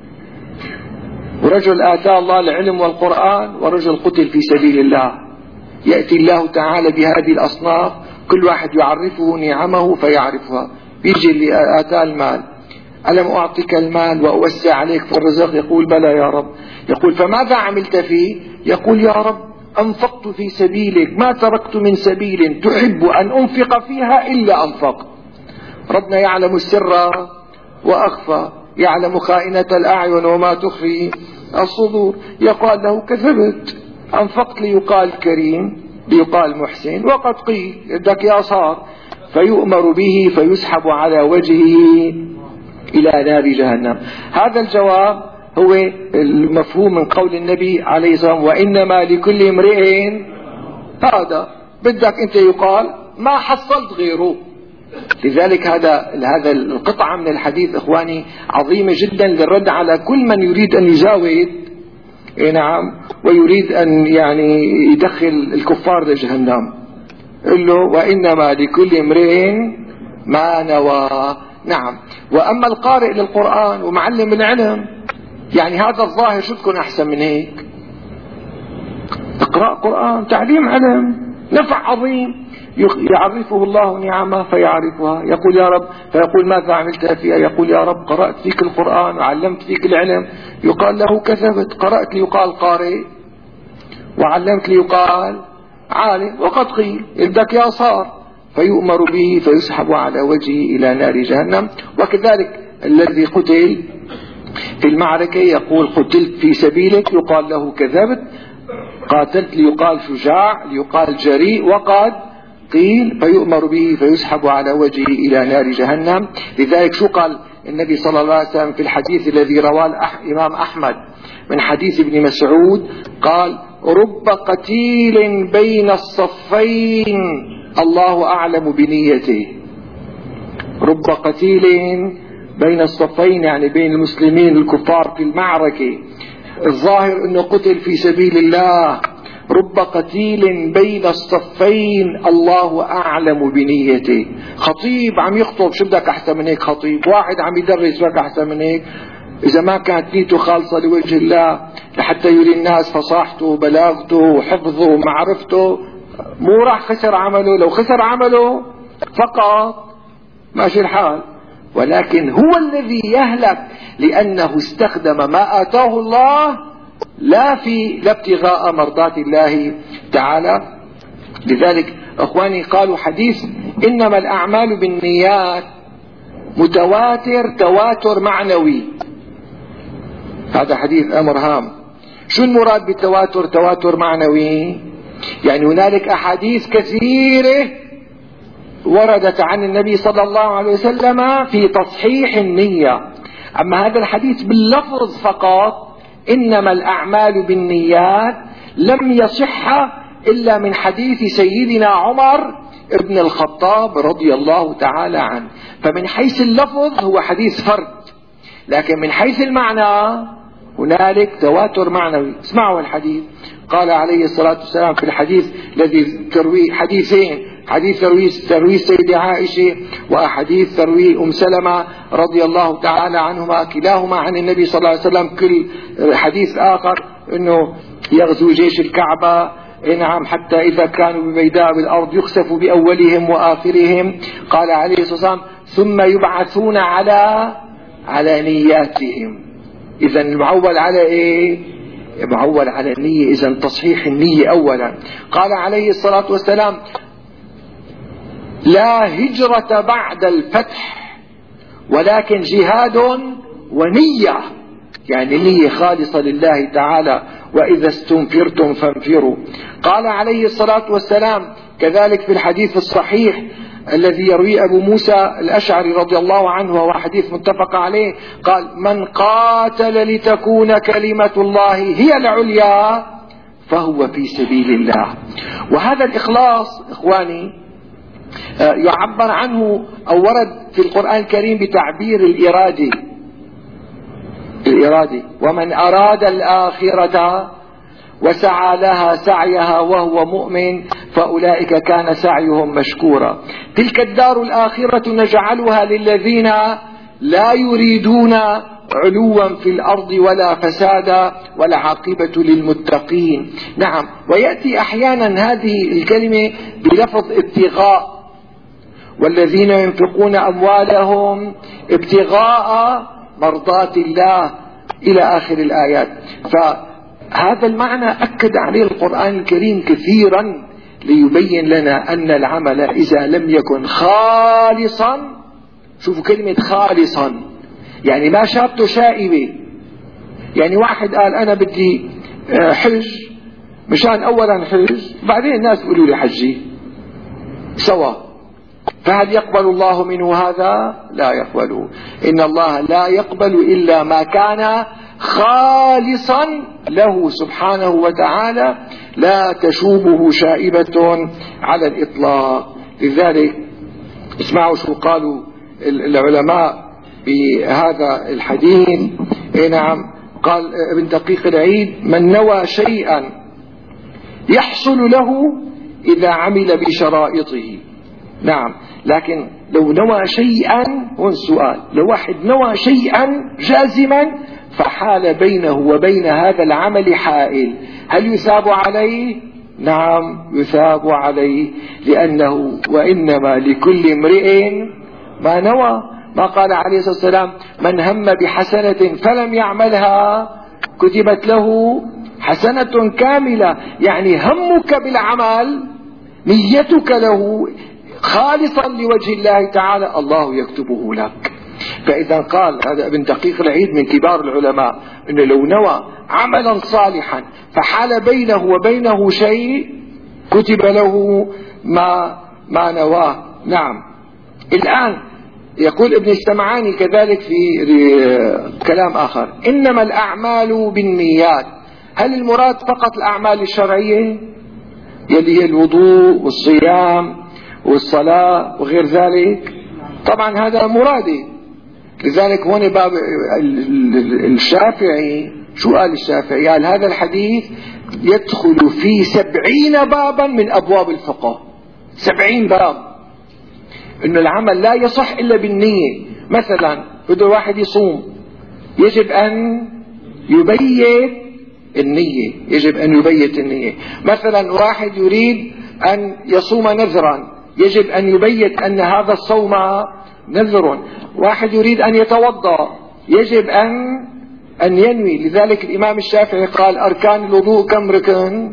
ورجل آتاه الله العلم والقرآن، ورجل قتل في سبيل الله. يأتي الله تعالى بهذه الأصناف كل واحد يعرفه نعمه فيعرفها. بيجي اللي آتاه المال: ألم أعطيك المال وأوسع عليك في الرزق؟ يقول: بلى يا رب. يقول: فماذا عملت فيه؟ يقول: يا رب أنفقت في سبيلك، ما تركت من سبيل تحب أن أنفق فيها إلا أنفقت. ربنا يعلم السر وأخفى، يعلم خائنة الأعين وما تخفي الصدور. يقال له: كذبت، أنفقت ليقال كريم، ليقال محسن، وقد قيل يدك يا صار. فيؤمر به فيسحب على وجهه إلى نار جهنم. هذا الجواب هو المفهوم من قول النبي عليه الصلاة والسلام: وإنما لكل امرئ. هذا بدك أنت يقال ما حصلت غيره. لذلك هذا هذا القطعة من الحديث إخواني عظيمة جدا للرد على كل من يريد أن يزاود، نعم، ويريد أن يعني يدخل الكفار لجهنم. قل له: وإنما لكل امرئ ما نوى. نعم. وأما القارئ للقرآن ومعلم العلم، يعني هذا الظاهر شو تكون أحسن من هيك؟ اقرأ قرآن، تعليم علم، نفع عظيم، يعرفه الله نعمه فيعرفها. يقول: يا رب، فيقول: ماذا عملت فيها؟ يقول: يا رب قرأت فيك القرآن وعلمت فيك العلم. يقال له: كذبت، قرأت ليقال قارئ وعلمت ليقال عالم، وقد قيل يدك يا صار. فيؤمر به فيسحب على وجهه إلى نار جهنم. وكذلك الذي قتل في المعركة يقول: قتلت في سبيلك، يقال له: كذبت، قاتلت ليقال شجاع، ليقال جريء، وقد قيل. فيؤمر به فيسحب على وجهه إلى نار جهنم. لذلك شو قال النبي صلى الله عليه وسلم في الحديث الذي رواه الإمام أحمد من حديث ابن مسعود؟ قال: رب قتيل بين الصفين الله أعلم بنيته. رب قتيل بين الصفين يعني بين المسلمين الكفار في المعركة، الظاهر أنه قتل في سبيل الله. رب قتيل بين الصفين الله أعلم بنيته. خطيب عم يخطب، شو بدك أحسن من هيك؟ خطيب واحد عم يدرس، بدك أحسن من هيك؟ إذا ما كانت نيته خالصة لوجه الله لحتى يري الناس فصاحته وبلاغته وحفظه ومعرفته، مو راح خسر عمله. لو خسر عمله فقط ماشي الحال، ولكن هو الذي يهلك لأنه استخدم ما آتاه الله لا في لا ابتغاء مرضات الله تعالى. لذلك أخواني قالوا حديث إنما الأعمال بالنيات متواتر تواتر معنوي. هذا حديث أمر هام. شو المراد بالتواتر تواتر معنوي؟ يعني هنالك أحاديث كثيرة وردت عن النبي صلى الله عليه وسلم في تصحيح النية، أما هذا الحديث باللفظ فقط إنما الأعمال بالنيات لم يصح إلا من حديث سيدنا عمر ابن الخطاب رضي الله تعالى عنه. فمن حيث اللفظ هو حديث فرد، لكن من حيث المعنى هنالك تواتر معنوي. اسمعوا الحديث. قال عليه الصلاة والسلام في الحديث الذي تروي حديثين، حديث تروي تروي السيدة عائشة وحديث تروي أم سلمة رضي الله تعالى عنهما، كلاهما عن النبي صلى الله عليه وسلم. كل حديث آخر أنه يغزو جيش الكعبة، نعم، حتى إذا كانوا بميداء بالأرض يخسف بأولهم وآخرهم. قال عليه الصلاة والسلام: ثم يبعثون على على نياتهم. إذا المعول على إيه؟ معول على النية. إذا تصحيح النية أولا. قال عليه الصلاة والسلام: لا هجرة بعد الفتح ولكن جهاد ونية، يعني نية خالصة لله تعالى. وإذا استنفرتم فانفروا. قال عليه الصلاة والسلام كذلك في الحديث الصحيح الذي يروي أبو موسى الأشعري رضي الله عنه وهو حديث متفق عليه، قال: من قاتل لتكون كلمة الله هي العليا فهو في سبيل الله. وهذا الإخلاص إخواني يعبر عنه أو ورد في القرآن الكريم بتعبير الإرادة. الإرادة: ومن أراد الآخرة وسعى لها سعيها وهو مؤمن فأولئك كان سعيهم مشكورا. تلك الدار الآخرة نجعلها للذين لا يريدون علوا في الأرض ولا فسادا والعاقبة للمتقين. نعم. ويأتي أحيانا هذه الكلمة بلفظ ابتغاء، والذين ينفقون أموالهم ابتغاء مرضات الله إلى آخر الآيات. فهذا المعنى أكد عليه القرآن الكريم كثيرا ليبين لنا أن العمل إذا لم يكن خالصا، شوفوا كلمة خالصا، يعني ما شابته شائبة. يعني واحد قال أنا بدي حج مشان أولا حج بعدين الناس يقولوا لي حجي سوا، فهل يقبل الله منه هذا؟ لا يقبله. إن الله لا يقبل إلا ما كان خالصا له سبحانه وتعالى، لا تشوبه شائبة على الإطلاق. لذلك اسمعوا شو قالوا العلماء بهذا الحديث. إيه نعم، قال ابن دقيق العيد: من نوى شيئا يحصل له إذا عمل بشرائطه. نعم، لكن لو نوى شيئا، هون السؤال، لو واحد نوى شيئا جازما فحال بينه وبين هذا العمل حائل، هل يثاب عليه؟ نعم يثاب عليه، لأنه وإنما لكل امرئ ما نوى. ما قال عليه الصلاة والسلام: من هم بحسنة فلم يعملها كتبت له حسنة كاملة. يعني همك بالعمل، نيتك له خالصا لوجه الله تعالى، الله يكتبه لك. فإذا قال هذا ابن دقيق العيد من كبار العلماء إنه لو نوى عملا صالحا فحال بينه وبينه شيء كتب له ما ما نواه. نعم. الآن يقول ابن السمعاني كذلك في كلام آخر: إنما الأعمال بالنيات. هل المراد فقط الأعمال الشرعية يلي هي الوضوء والصيام والصلاة وغير ذلك؟ طبعا هذا مرادي. لذلك هون باب الشافعي شو قال الشافعي؟ قال هذا الحديث يدخل في سبعين بابا من أبواب الفقه. سبعين باب، إنه العمل لا يصح إلا بالنية. مثلا بده واحد يصوم، يجب أن يبيت النية، يجب أن يبيت النية. مثلا واحد يريد أن يصوم نذرا، يجب أن يبيت أن هذا الصوم نذر. واحد يريد أن يتوضأ، يجب أن أن ينوي. لذلك الإمام الشافعي قال: أركان الوضوء كم ركن؟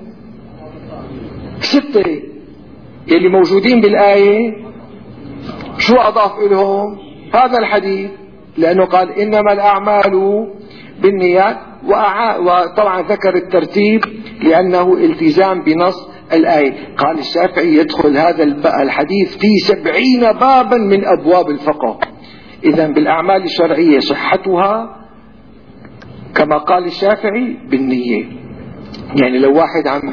ستة، يلي موجودين بالآية شو أضاف لهم؟ هذا الحديث، لأنه قال إنما الأعمال بالنيات. وطبعا ذكر الترتيب لأنه التزام بنص الآية. قال الشافعي يدخل هذا الحديث في سبعين بابا من أبواب الفقه. إذن بالأعمال الشرعية صحتها كما قال الشافعي بالنية. يعني لو واحد عم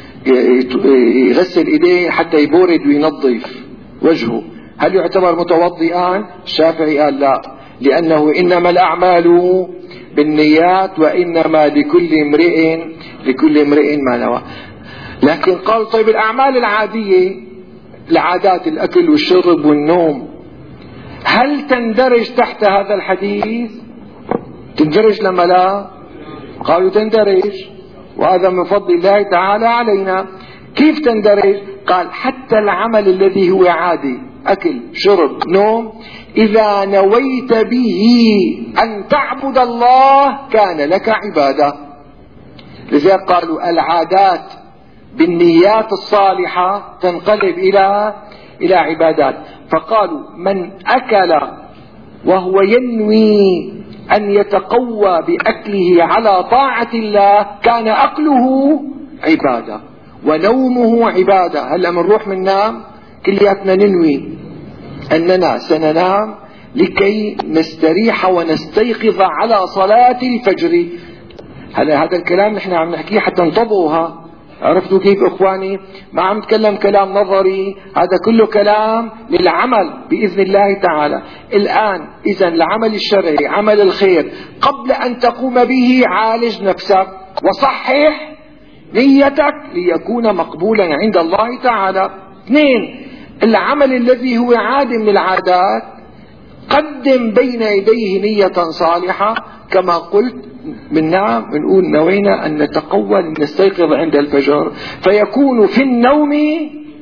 يغسل إيديه حتى يبورد وينظف وجهه، هل يعتبر متوضئا؟ الشافعي قال لا، لأنه إنما الأعمال بالنيات وإنما لكل امرئ لكل امرئ ما نوى. لكن قال طيب الأعمال العادية، العادات، الأكل والشرب والنوم، هل تندرج تحت هذا الحديث؟ تندرج لما لا؟ قالوا تندرج، وهذا من فضل الله تعالى علينا. كيف تندرج؟ قال حتى العمل الذي هو عادي، أكل شرب نوم، إذا نويت به أن تعبد الله كان لك عبادة. لذلك قالوا العادات بالنيات الصالحة تنقلب إلى إلى عبادات. فقالوا من أكل وهو ينوي أن يتقوى بأكله على طاعة الله كان أكله عبادة ونومه عبادة. هلأ منروح من نام كلياتنا ننوي أننا سننام لكي نستريح ونستيقظ على صلاة الفجر. هلا هذا الكلام نحن عم نحكيه حتى انتبهوها. عرفتوا كيف اخواني؟ ما عم نتكلم كلام نظري، هذا كله كلام للعمل بإذن الله تعالى. الآن إذا العمل الشرعي، عمل الخير، قبل أن تقوم به عالج نفسك وصحح نيتك ليكون مقبولا عند الله تعالى. اثنين، العمل الذي هو عاد من العادات قدم بين يديه نية صالحة. كما قلت من نام بنقول نوينا أن نتقوى نستيقظ عند الفجر، فيكون في النوم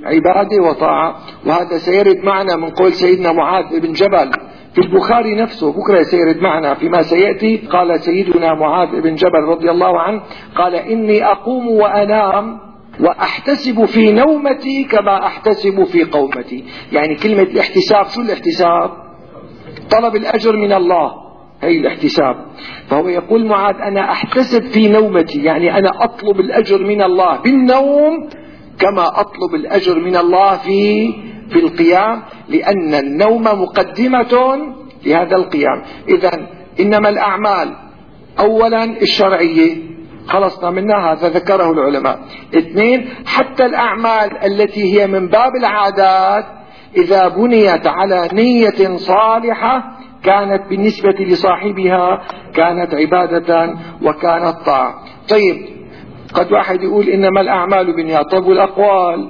عبادة وطاعة. وهذا سيرد معنا من قول سيدنا معاذ بن جبل في البخاري نفسه، بكرة سيرد معنا فيما سيأتي. قال سيدنا معاذ بن جبل رضي الله عنه قال: إني أقوم وأنام وأحتسب في نومتي كما أحتسب في قومتي. يعني كلمة الاحتساب، شو الاحتساب؟ طلب الأجر من الله، هي الاحتساب. فهو يقول معاذ: أنا أحتسب في نومتي، يعني أنا أطلب الأجر من الله بالنوم كما أطلب الأجر من الله في في القيام، لأن النوم مقدمة لهذا القيام. إذن إنما الأعمال أولا الشرعية، خلصنا منها، هذا ذكره العلماء. اثنين، حتى الأعمال التي هي من باب العادات إذا بنيت على نية صالحة كانت بالنسبة لصاحبها كانت عبادة وكانت طاعة. طيب، قد واحد يقول إنما الأعمال بالنيات. طب والأقوال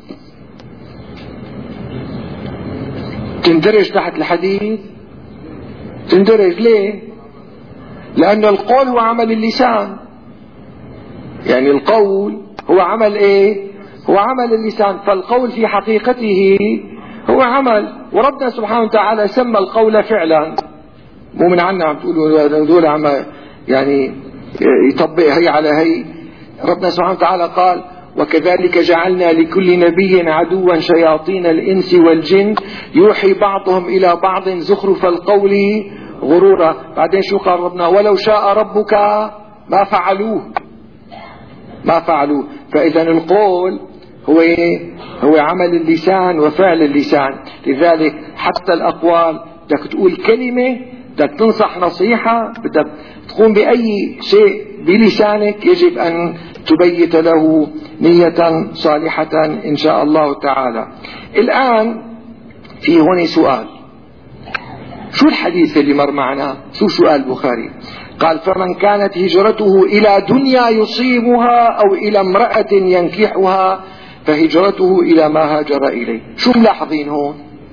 تندرج تحت الحديث؟ تندرج. ليه؟ لأن القول هو عمل اللسان، يعني القول هو عمل ايه؟ هو عمل اللسان. فالقول في حقيقته هو عمل، وربنا سبحانه وتعالى سمى القول فعلا. مو من عنا عم تقولوا دول عم يعني يطبق هي على هي. ربنا سبحانه وتعالى قال: وكذلك جعلنا لكل نبي عدوا شياطين الإنس والجن يوحي بعضهم إلى بعض زخرف القول غرورا. بعدين شو قال ربنا؟ ولو شاء ربك ما فعلوه ما فعلوه. فإذا القول هو هو عمل اللسان وفعل اللسان. لذلك حتى الأقوال، بدك تقول كلمة، بدك تنصح نصيحة، بدك تقوم بأي شيء بلسانك، يجب أن تبيت له نية صالحة إن شاء الله تعالى. الآن في هنا سؤال: شو الحديث اللي مر معنا؟ شو سؤال البخاري؟ قال: فمن كانت هجرته إلى دنيا يصيبها أو إلى امرأة ينكحها فهجرته إلى ما هاجر إليه. شو ملاحظين هون؟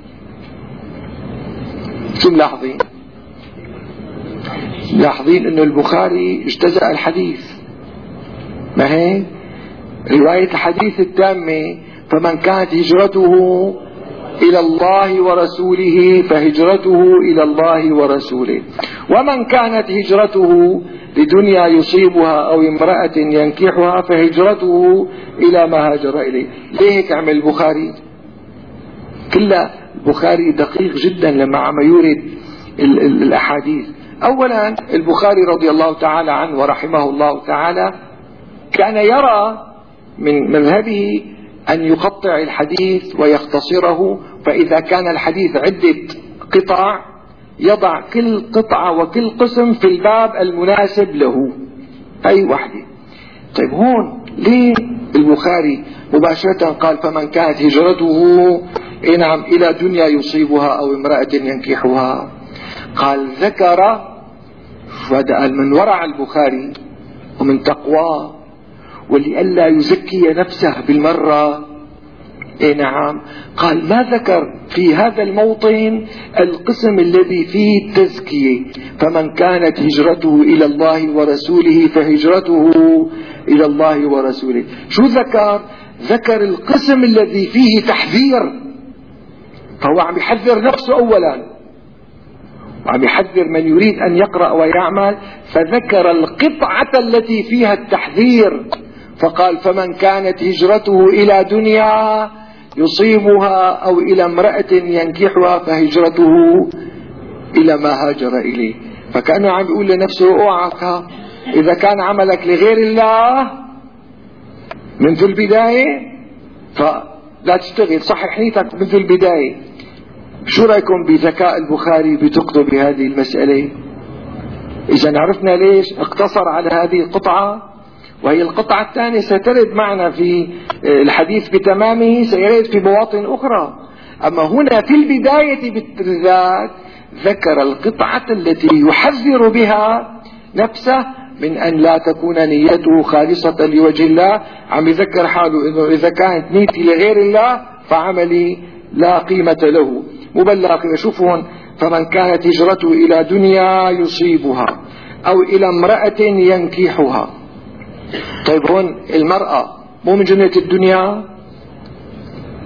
شو ملاحظين؟ ملاحظين أنه البخاري اجتزأ الحديث، ما هي رواية الحديث التامة: فمن كانت هجرته إلى الله ورسوله فهجرته إلى الله ورسوله، ومن كانت هجرته لدنيا يصيبها أو امرأة ينكحها فهجرته إلى ما هاجر إليه. ليه هيك عمل البخاري؟ كلها البخاري دقيق جدا لما عم يورد ال ال الأحاديث. أولا البخاري رضي الله تعالى عنه ورحمه الله تعالى كان يرى من مذهبه أن يقطع الحديث ويختصره، فإذا كان الحديث عدة قطع يضع كل قطعة وكل قسم في الباب المناسب له، أي وحدة. طيب هون ليه البخاري مباشرة قال: فمن كانت هجرته نعم إلى دنيا يصيبها أو امرأة ينكحها؟ قال ذكر، هذا من ورع البخاري ومن تقواه، ولئلا يزكي نفسه بالمرة. اي نعم، قال ما ذكر في هذا الموطن القسم الذي فيه التزكية: فمن كانت هجرته إلى الله ورسوله فهجرته إلى الله ورسوله. شو ذكر؟ ذكر القسم الذي فيه تحذير، فهو عم يحذر نفسه أولا وعم يحذر من يريد أن يقرأ ويعمل، فذكر القطعة التي فيها التحذير فقال: فمن كانت هجرته إلى دنيا يصيبها أو إلى امرأة ينكحها فهجرته إلى ما هاجر إليه. فكأنه عم يقول لنفسه: اوعك إذا كان عملك لغير الله منذ البداية فلا تشتغل، صحح نيتك منذ البداية. شو رأيكم بذكاء البخاري بتقضوا بهذه المسألة؟ إذا عرفنا ليش اقتصر على هذه القطعة، وهي القطعة الثانية سترد معنا في الحديث بتمامه، سيرد في مواطن أخرى. أما هنا في البداية بالذات ذكر القطعة التي يحذر بها نفسه من أن لا تكون نيته خالصة لوجه الله. عم يذكر حاله إنه إذا كانت نيتي لغير الله فعملي لا قيمة له، مبلغ. شوفون: فمن كانت هجرته إلى دنيا يصيبها أو إلى امرأة ينكحها. طيب هون المرأة مو من جملة الدنيا؟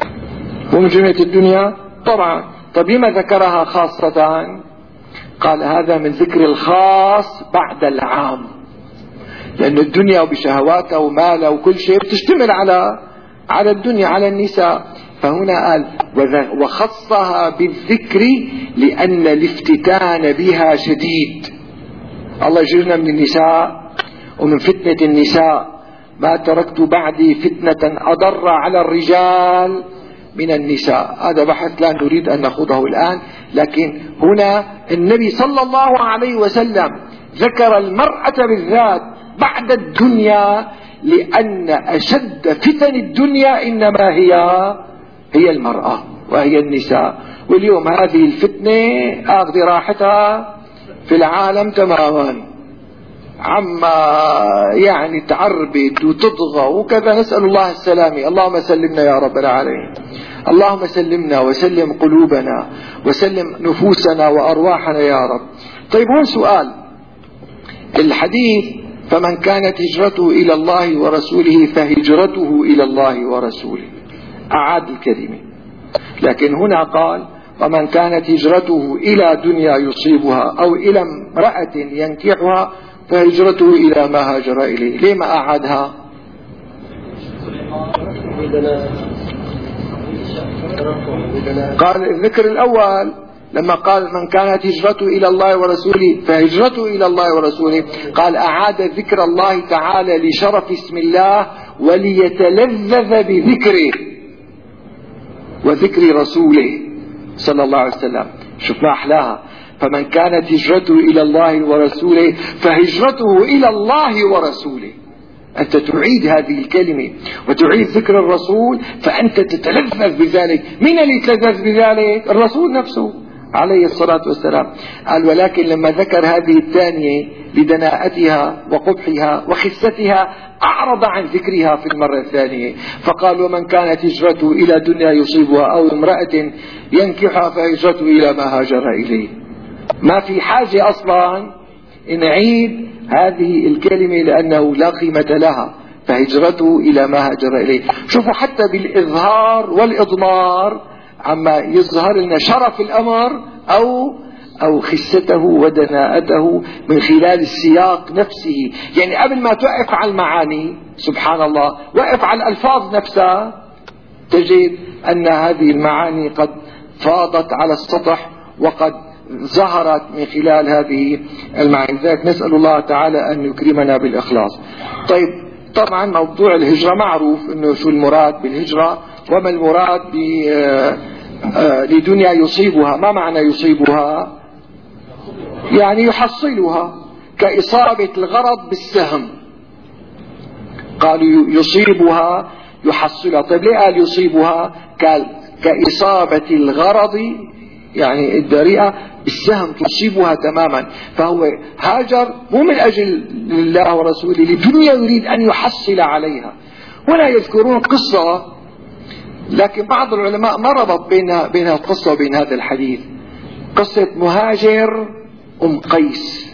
ومن جملة الدنيا طبعا. طب لما ذكرها خاصة؟ قال هذا من ذكر الخاص بعد العام، لأن الدنيا وبشهواتها ومالها وكل شيء بتشتمل على على الدنيا، على النساء. فهنا قال وخصها بالذكر لأن الافتتان بها شديد. الله يجرنا من النساء ومن فتنة النساء. ما تركت بعدي فتنة أضر على الرجال من النساء. هذا بحث لا نريد أن نخوضه الآن، لكن هنا النبي صلى الله عليه وسلم ذكر المرأة بالذات بعد الدنيا، لأن أشد فتن الدنيا إنما هي هي المرأة وهي النساء. واليوم هذه الفتنة آخذ راحتها في العالم تماما، عما يعني تعربت وتطغى وكذا. نسأل الله السلامة. اللهم سلمنا يا رب العالمين. اللهم سلمنا وسلم قلوبنا وسلم نفوسنا وأرواحنا يا رب. طيب هون سؤال الحديث: فمن كانت هجرته إلى الله ورسوله فهجرته إلى الله ورسوله. أعاد الكلمة، لكن هنا قال: ومن كانت هجرته إلى دنيا يصيبها أو إلى امرأة ينكحها فهجرته إلى ما هاجر إليه. ليه ما أعادها؟ قال الذكر الأول لما قال من كانت هجرته إلى الله ورسوله فهجرته إلى الله ورسوله، قال أعاد ذكر الله تعالى لشرف اسم الله وليتلذذ بذكره وذكر رسوله صلى الله عليه وسلم. شوف ما أحلاها: فمن كانت هجرته إلى الله ورسوله فهجرته إلى الله ورسوله. أنت تعيد هذه الكلمة وتعيد ذكر الرسول، فأنت تتلذذ بذلك. من اللي يتلذذ بذلك؟ الرسول نفسه عليه الصلاة والسلام. قال: ولكن لما ذكر هذه الثانية لدناءتها وقبحها وخستها أعرض عن ذكرها في المرة الثانية، فقال: ومن كانت هجرته إلى دنيا يصيبها أو امرأة ينكحها فهجرته إلى ما هاجر إليه. ما في حاجة أصلا نعيد هذه الكلمة لأنه لا قيمة لها. فهجرته إلى ما هاجر إليه. شوفوا حتى بالإظهار والإضمار عما يظهر لنا شرف الأمر أو أو خسته ودناءته من خلال السياق نفسه. يعني قبل ما توقف على المعاني سبحان الله وقف على الألفاظ نفسها، تجد أن هذه المعاني قد فاضت على السطح وقد ظهرت من خلال هذه المعاني. ذلك نسأل الله تعالى أن يكرمنا بالإخلاص. طيب طبعا موضوع الهجرة معروف أنه شو المراد بالهجرة وما المراد لدنيا يصيبها. ما معنى يصيبها؟ يعني يحصلها، كإصابة الغرض بالسهم. قالوا يصيبها يحصلها. طيب ليه قال يصيبها؟ قال كإصابة الغرض يعني الدريئة بالسهم تصيبها تماما. فهو هاجر مو من أجل الله ورسوله، لدنيا يريد أن يحصل عليها. ولا يذكرون قصة، لكن بعض العلماء ما ربط بين بين القصة وبين هذا الحديث. قصة مهاجر أم قيس،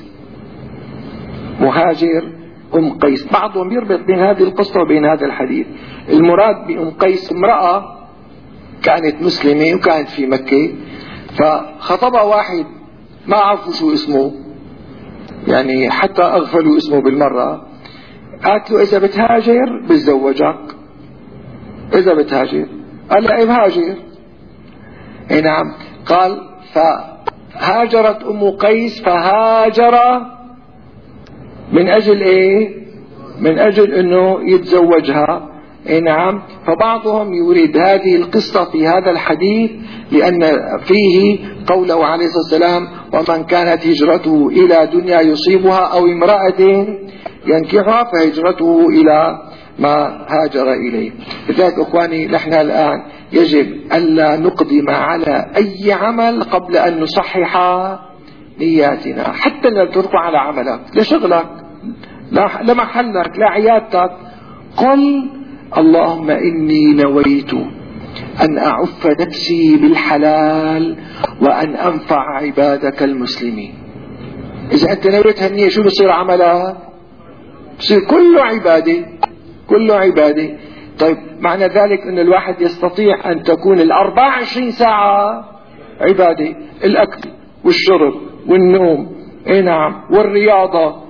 مهاجر أم قيس، بعضهم يربط بين هذه القصة وبين هذا الحديث. المراد بأم قيس امرأة كانت مسلمة وكانت في مكة، فخطبها واحد ما عرفوا شو اسمه، يعني حتى أغفلوا اسمه بالمرة. قالت له: إذا بتهاجر بتزوجك. إذا بتهاجر قال لا بهاجر. اي نعم. قال: فهاجرت أم قيس فهاجر من أجل إيه؟ من أجل أنه يتزوجها. اي نعم. فبعضهم يريد هذه القصة في هذا الحديث لأن فيه قوله عليه الصلاة والسلام: ومن كانت هجرته إلى دنيا يصيبها أو امرأة ينكحها فهجرته إلى ما هاجر إليه. لذلك أخواني نحن الآن يجب ألا نقدم على أي عمل قبل أن نصحح نياتنا. حتى لا ترفع على عملك، لشغلك، لا محلك، لا عيادتك، قل: اللهم إني نويت أن أعف نفسي بالحلال وأن أنفع عبادك المسلمين. إذا أنت نويت هالنية شو بصير عملها؟ بصير كله عبادة، كله عبادة. طيب معنى ذلك أن الواحد يستطيع أن تكون الأربع وعشرين ساعة عبادة، الأكل والشرب والنوم، اي نعم، والرياضة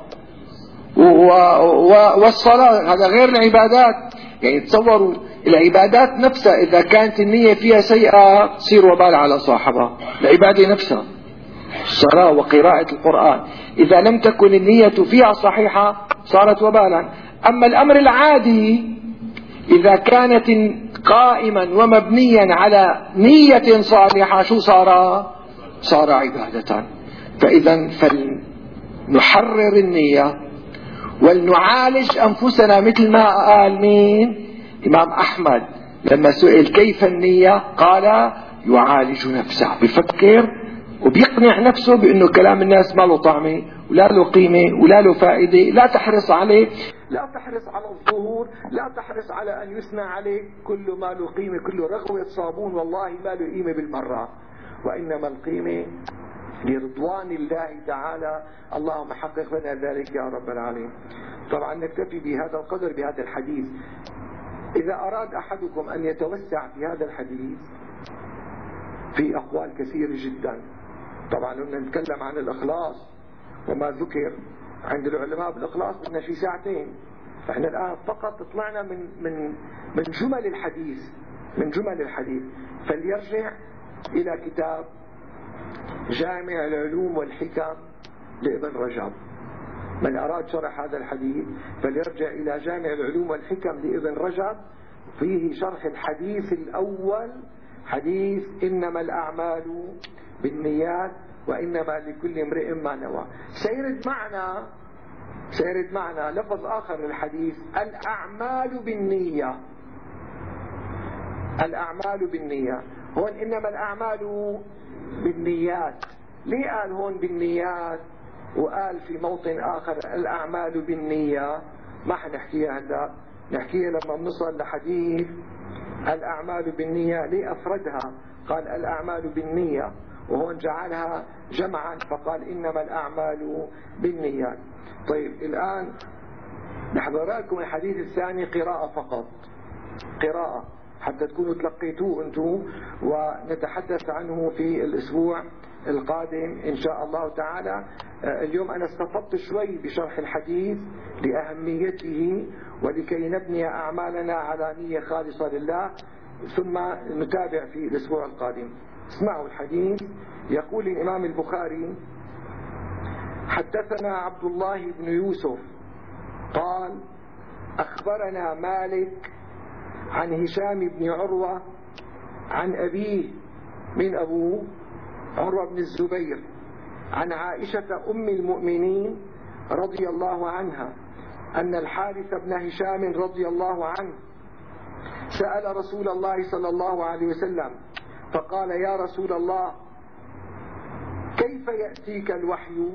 والصلاة، هذا غير العبادات. يعني تصوروا العبادات نفسها إذا كانت النية فيها سيئة تصير وبال على صاحبها. العبادة نفسها الصلاة وقراءة القرآن إذا لم تكن النية فيها صحيحة صارت وبالا. أما الأمر العادي إذا كانت قائما ومبنيا على نية صالحة شو صار؟ صار عبادة. فإذا فلنحرر النية ولنعالج أنفسنا، مثل ما قال مين؟ إمام أحمد لما سئل كيف النية قال يعالج نفسه، بفكر وبيقنع نفسه بأنه كلام الناس ما له طعمه ولا له قيمة ولا له فائدة. لا تحرص عليه، لا تحرص على الظهور، لا تحرص على أن يثنى عليه، كل ما له قيمة، كله رغوة صابون والله ما له قيمة بالمرة، وإنما القيمة لرضوان الله تعالى. اللهم حقق لنا ذلك يا رب العالمين. طبعا نكتفي بهذا القدر بهذا الحديث. إذا أراد أحدكم أن يتوسع في هذا الحديث في أقوال كثيرة جدا، طبعا لما نتكلم عن الإخلاص وما ذكر عند العلماء بالإخلاص بدنا في ساعتين. احنا الآن فقط طلعنا من من من جمل الحديث، من جمل الحديث. فليرجع إلى كتاب جامع العلوم والحكم لابن رجب. من أراد شرح هذا الحديث فليرجع إلى جامع العلوم والحكم لابن رجب، فيه شرح الحديث الأول، حديث إنما الأعمال بالنيات وإنما لكل امرئ ما نوى. سيرد معنا سيرد معنا لفظ آخر للحديث، الأعمال بالنية. الأعمال بالنية، هون إنما الأعمال بالنيات. ليه قال هون بالنيات وقال في موطن آخر الأعمال بالنية؟ ما حنحكيها هلا، نحكيها لما نصل لحديث الأعمال بالنية. ليه أفردها؟ قال الأعمال بالنية وهون جعلها جمعا فقال إنما الأعمال بالنيات. طيب الآن نحضر لكم الحديث الثاني قراءة فقط، قراءة حتى تكونوا تلقيتوه أنتم، ونتحدث عنه في الأسبوع القادم إن شاء الله تعالى. اليوم أنا استفدت شوي بشرح الحديث لأهميته ولكي نبني أعمالنا على نية خالصة لله، ثم نتابع في الأسبوع القادم. اسمعوا الحديث. يقول الإمام البخاري: حدثنا عبد الله بن يوسف قال أخبرنا مالك عن هشام بن عروة عن أبيه من أبوه عروة بن الزبير عن عائشة أم المؤمنين رضي الله عنها أن الحارث بن هشام رضي الله عنه سأل رسول الله صلى الله عليه وسلم فقال: يا رسول الله كيف يأتيك الوحي؟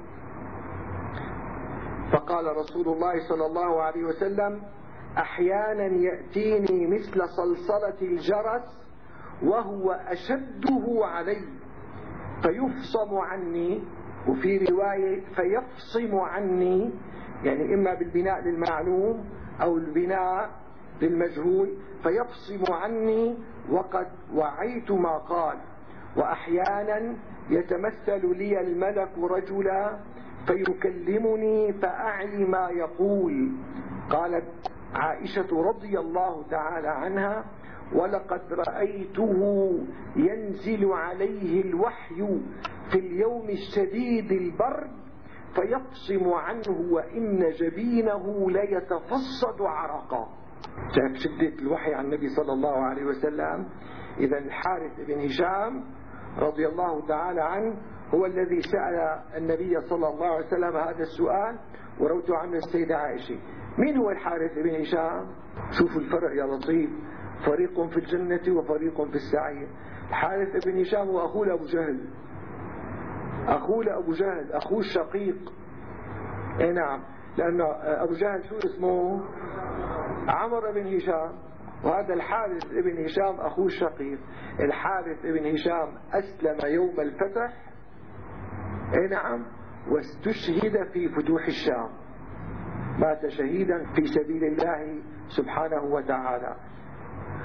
فقال رسول الله صلى الله عليه وسلم: أحيانا يأتيني مثل صلصلة الجرس وهو أشده علي فيفصم عني، وفي رواية فيفصم عني، يعني إما بالبناء للمعلوم أو البناء للمجهول، فيفصم عني وقد وعيت ما قال. وأحيانا يتمثل لي الملك رجلا فيكلمني فأعي ما يقول. قالت عائشة رضي الله تعالى عنها: ولقد رأيته ينزل عليه الوحي في اليوم الشديد البرد فيفصم عنه وإن جبينه ليتفصد عرقا. شايف شدة الوحي عن النبي صلى الله عليه وسلم. إذا الحارث بن هشام رضي الله تعالى عنه هو الذي سأل النبي صلى الله عليه وسلم هذا السؤال، وروت عنه السيدة عائشة. مين هو الحارث بن هشام؟ شوفوا الفرق يا لطيف، فريق في الجنة وفريق في السعير. الحارث بن هشام هو أخوه لأبو جهل، أخوه لأبو جهل، أخوه الشقيق. اي نعم، لأنه أبو جهل شو اسمه؟ عمرو بن هشام، وهذا الحارث بن هشام أخوه الشقيق. الحارث بن هشام أسلم يوم الفتح، اي نعم، واستشهد في فتوح الشام، مات شهيدا في سبيل الله سبحانه وتعالى.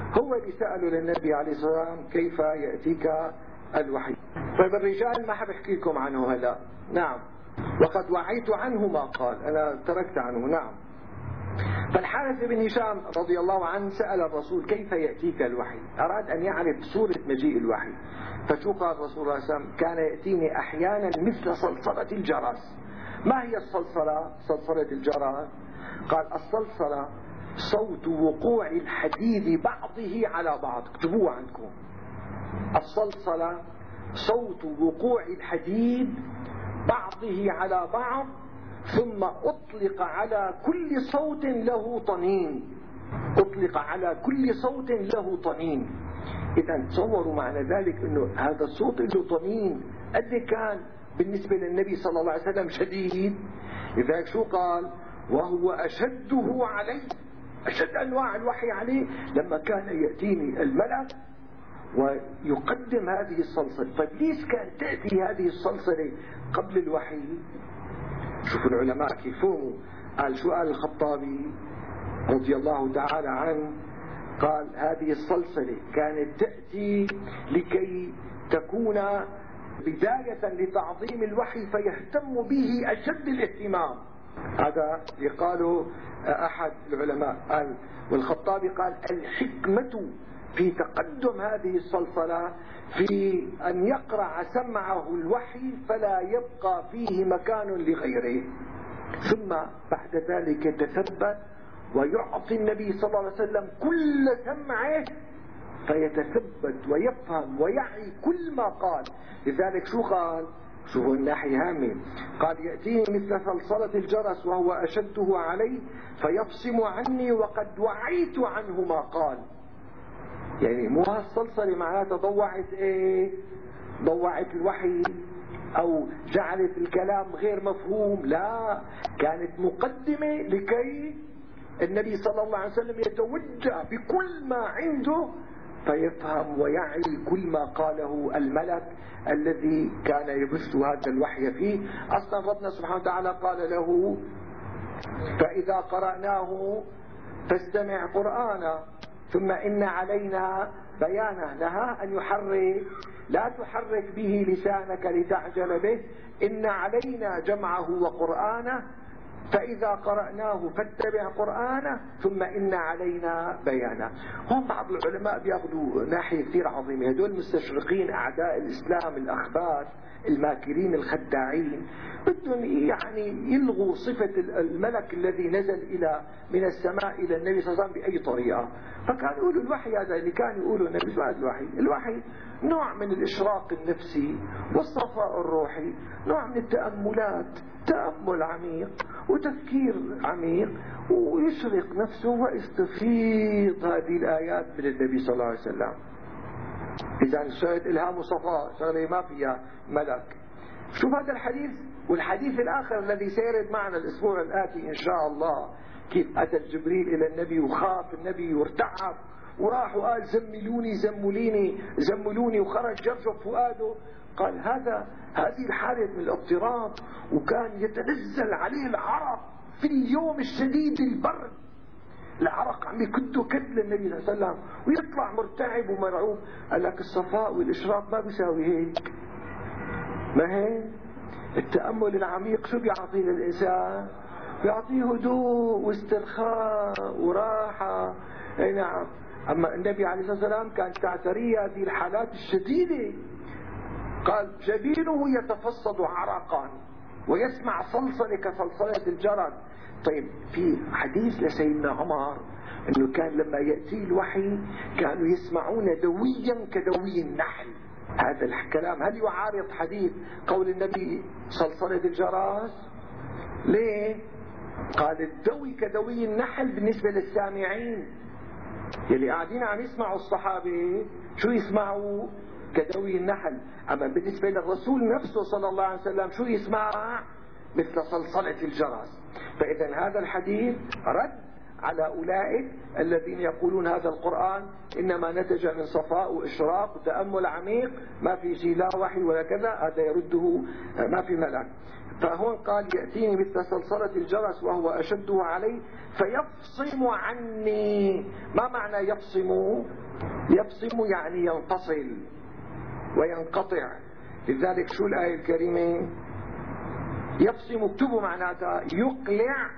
هو اللي سألوا للنبي عليه الصلاة والسلام كيف يأتيك الوحي. طيب الرجال ما حب احكي لكم عنه هلا. نعم، وقد وعيت عنه ما قال، أنا تركت عنه. نعم. فالحارث بن هشام رضي الله عنه سأل الرسول كيف يأتيك الوحي، أراد أن يعرف صورة مجيء الوحي. فشو قال الرسول صلى الله عليه وسلم؟ كان يأتيني أحيانا مثل صلصلة الجرس. ما هي الصلصلة؟ صلصلة الجرس. قال الصلصلة صوت وقوع الحديد بعضه على بعض. اكتبوه عندكم. الصلصلة صوت وقوع الحديد بعضه على بعض، ثم أطلق على كل صوت له طنين. أطلق على كل صوت له طنين. إذا تصوروا معنى ذلك أنه هذا الصوت له طنين قد كان بالنسبة للنبي صلى الله عليه وسلم شديد. لذلك شو قال؟ وهو أشده علي، أشد أنواع الوحي عليه لما كان يأتيني الملك ويقدم هذه الصلصلة. طيب ليش كان تأتي هذه الصلصلة قبل الوحي؟ شوفوا العلماء كيف فهموا. قال شو قال الخطابي رضي الله تعالى عنه؟ قال هذه الصلصلة كانت تأتي لكي تكون بداية لتعظيم الوحي فيهتم به أشد الاهتمام. هذا يقاله أحد العلماء قال، والخطابي قال الحكمة في تقدم هذه الصلصلة في أن يقرع سمعه الوحي فلا يبقى فيه مكان لغيره، ثم بعد ذلك يتثبت ويعطي النبي صلى الله عليه وسلم كل سمعه فيتثبت ويفهم ويعي كل ما قال. لذلك شو قال؟ شوفوا الناحية هامة. قال يأتيه مثل صلصلة الجرس وهو أشده علي فيفصم عني وقد وعيت عنه ما قال. يعني مو هالصلصلة معناتها ضوعت ايه؟ ضوعت الوحي او جعلت الكلام غير مفهوم، لا، كانت مقدمة لكي النبي صلى الله عليه وسلم يتوجه بكل ما عنده فيفهم ويعي كل ما قاله الملك الذي كان يبث هذا الوحي فيه. اصلا ربنا سبحانه وتعالى قال له فإذا قرأناه فاستمع قرآنا ثم إن علينا بيانه. لها أن يحرك، لا تحرك به لسانك لتعجل به، إن علينا جمعه وقرآنه فإذا قرأناه فاتبع قرآنه ثم إن علينا بيانه. هم بعض العلماء بياخذوا ناحية كثير عظيمة. هدول المستشرقين أعداء الإسلام الأخبار الماكرين الخداعين بدهم يعني يلغوا صفة الملك الذي نزل إلى من السماء إلى النبي صلى الله عليه وسلم بأي طريقة. فكانوا يقولوا الوحي هذا اللي كان يقوله النبي بعد الوحي، الوحي نوع من الإشراق النفسي والصفاء الروحي، نوع من التأملات، تأمل عميق وتفكير عميق ويشرق نفسه ويستفيض هذه الآيات من النبي صلى الله عليه وسلم. إذا شاهد إلهام وصفاء شغلة ما فيها ملك. شوف هذا الحديث والحديث الآخر الذي سيرد معنا الأسبوع الآتي إن شاء الله، كيف أتى جبريل إلى النبي وخاف النبي وارتعب وراح وقال زملوني زمليني زملوني وخرج جرجف فؤاده. قال هذا هذه الحالة من الاضطراب، وكان يتنزل عليه العرق في اليوم الشديد البرد، العرق عم يكدوا كد للنبي صلى الله عليه وسلم ويطلع مرتعب ومرعوب. قال لك الصفاء والإشراق ما بيساوي هيك. ما هيك التأمل العميق شو بيعطي للإنسان؟ بيعطيه هدوء واسترخاء وراحة. اي نعم. أما النبي عليه الصلاة والسلام كانت تعتريه هذه الحالات الشديدة. قال جبينه يتفصد عرقا ويسمع صلصلة كصلصلة الجرد. طيب في حديث لسيدنا عمر انه كان لما يأتي الوحي كانوا يسمعون دويا كدوي النحل. هذا الكلام هل يعارض حديث قول النبي صلصلة الجرس؟ ليه؟ قال الدوي كدوي النحل بالنسبة للسامعين يلي قاعدين عم يسمعوا الصحابة شو يسمعوا؟ كدوي النحل. أما بالنسبة للرسول نفسه صلى الله عليه وسلم شو يسمع؟ مثل صلصلة الجرس. فإذا هذا الحديث رد على أولئك الذين يقولون هذا القرآن إنما نتج من صفاء وإشراق وتأمل عميق، ما في شيء لا وحي ولا كذا، هذا يرده ما في ملك. فهون قال يأتيني مثل صلصلة الجرس وهو أشده علي فيفصم عني. ما معنى يفصم؟ يفصم يعني ينفصل وينقطع. لذلك شو الآية الكريمة؟ يفصم اكتبوا معناتها يقلع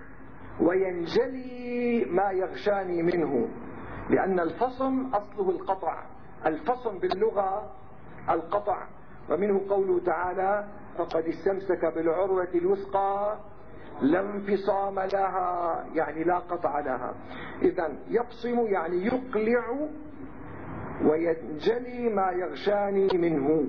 وينجلي ما يغشاني منه، لأن الفصم أصله القطع. الفصم باللغة القطع، ومنه قوله تعالى فقد استمسك بالعروة الوثقى لا انفصام لها، يعني لا قطع لها. إذن يفصم يعني يقلع وينجلي ما يغشاني منه،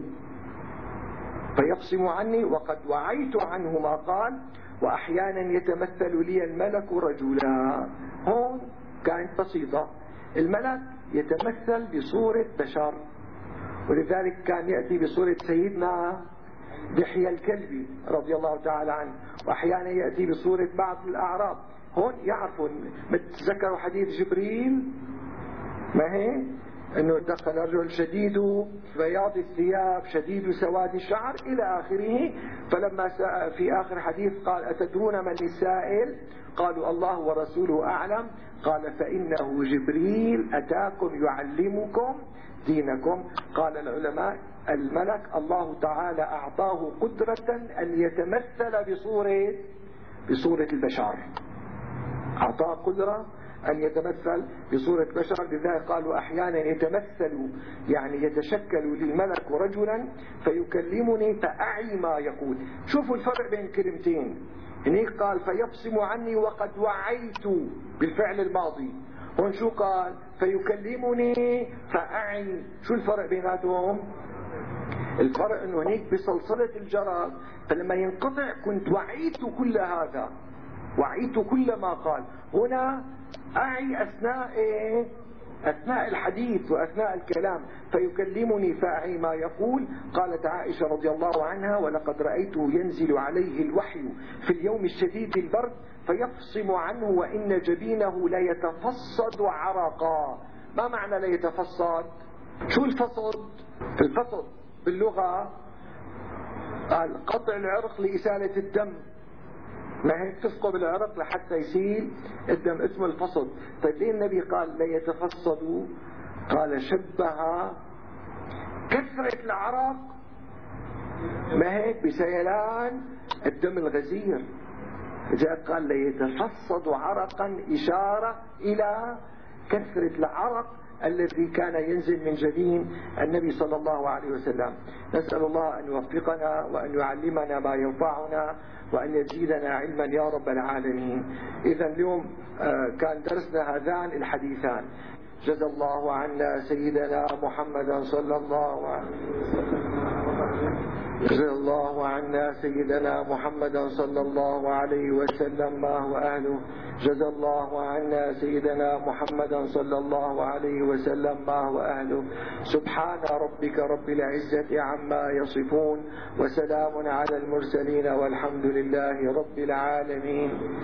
فيفصم عني وقد وعيت عنه ما قال وأحيانا يتمثل لي الملك رجلا. هون كانت بسيطة، الملك يتمثل بصورة بشر، ولذلك كان يأتي بصورة سيدنا دحية الكلبي رضي الله تعالى عنه، وأحيانا يأتي بصورة بعض الأعراب. هون يعرفون، متذكروا حديث جبريل ما هي انه دخل رجل شديد بياض الثياب شديد سواد الشعر الى اخره. فلما في اخر حديث قال اتدرون من السائل؟ قالوا الله ورسوله اعلم. قال فانه جبريل اتاكم يعلمكم دينكم. قال العلماء الملك الله تعالى اعطاه قدرة ان يتمثل بصورة بصورة البشر، اعطاه قدرة أن يتمثل بصورة بشر. لذلك قالوا أحيانا يتمثل يعني يتشكل للملك رجلا فيكلمني فأعي ما يقول. شوفوا الفرق بين كلمتين، هناك قال فيفصم عني وقد وعيت بالفعل الماضي، هون شو قال؟ فيكلمني فأعي. شو الفرق بيناتهم؟ الفرق انه هناك بصلصلة الجرس فلما ينقطع كنت وعيت كل هذا، وعيت كل ما قال. هنا أعي أثناء إيه؟ أثناء الحديث وأثناء الكلام. فيكلمني فأعي ما يقول. قالت عائشة رضي الله عنها ولقد رأيته ينزل عليه الوحي في اليوم الشديد البرد فيفصم عنه وإن جبينه ليتفصد عرقا. ما معنى ليتفصد؟ شو الفصد؟ الفصد باللغة قال قطع العرق لإسالة الدم، ما هيك تثقب العرق لحتى يسيل الدم، اسمه الفصد. طيب ليه النبي قال لا يتفصدوا؟ قال شبه كثرة العرق ما هيك بسيلان الدم الغزير، جاء قال لا يتفصد عرقا إشارة إلى كثرة العرق الذي كان ينزل من جبين النبي صلى الله عليه وسلم. نسأل الله أن يوفقنا وأن يعلمنا ما ينفعنا وأن يزيدنا علما يا رب العالمين. إذا اليوم كان درسنا هذان الحديثان. جزا الله عنا سيدنا محمدا صلى الله عليه وسلم، جزا الله عنا سيدنا محمدا صلى الله عليه وسلم ما هو أهله، جزا الله عنا سيدنا محمدا صلى الله عليه وسلم ما هو أهله. سبحان ربك رب العزة عما يصفون وسلام على المرسلين والحمد لله رب العالمين.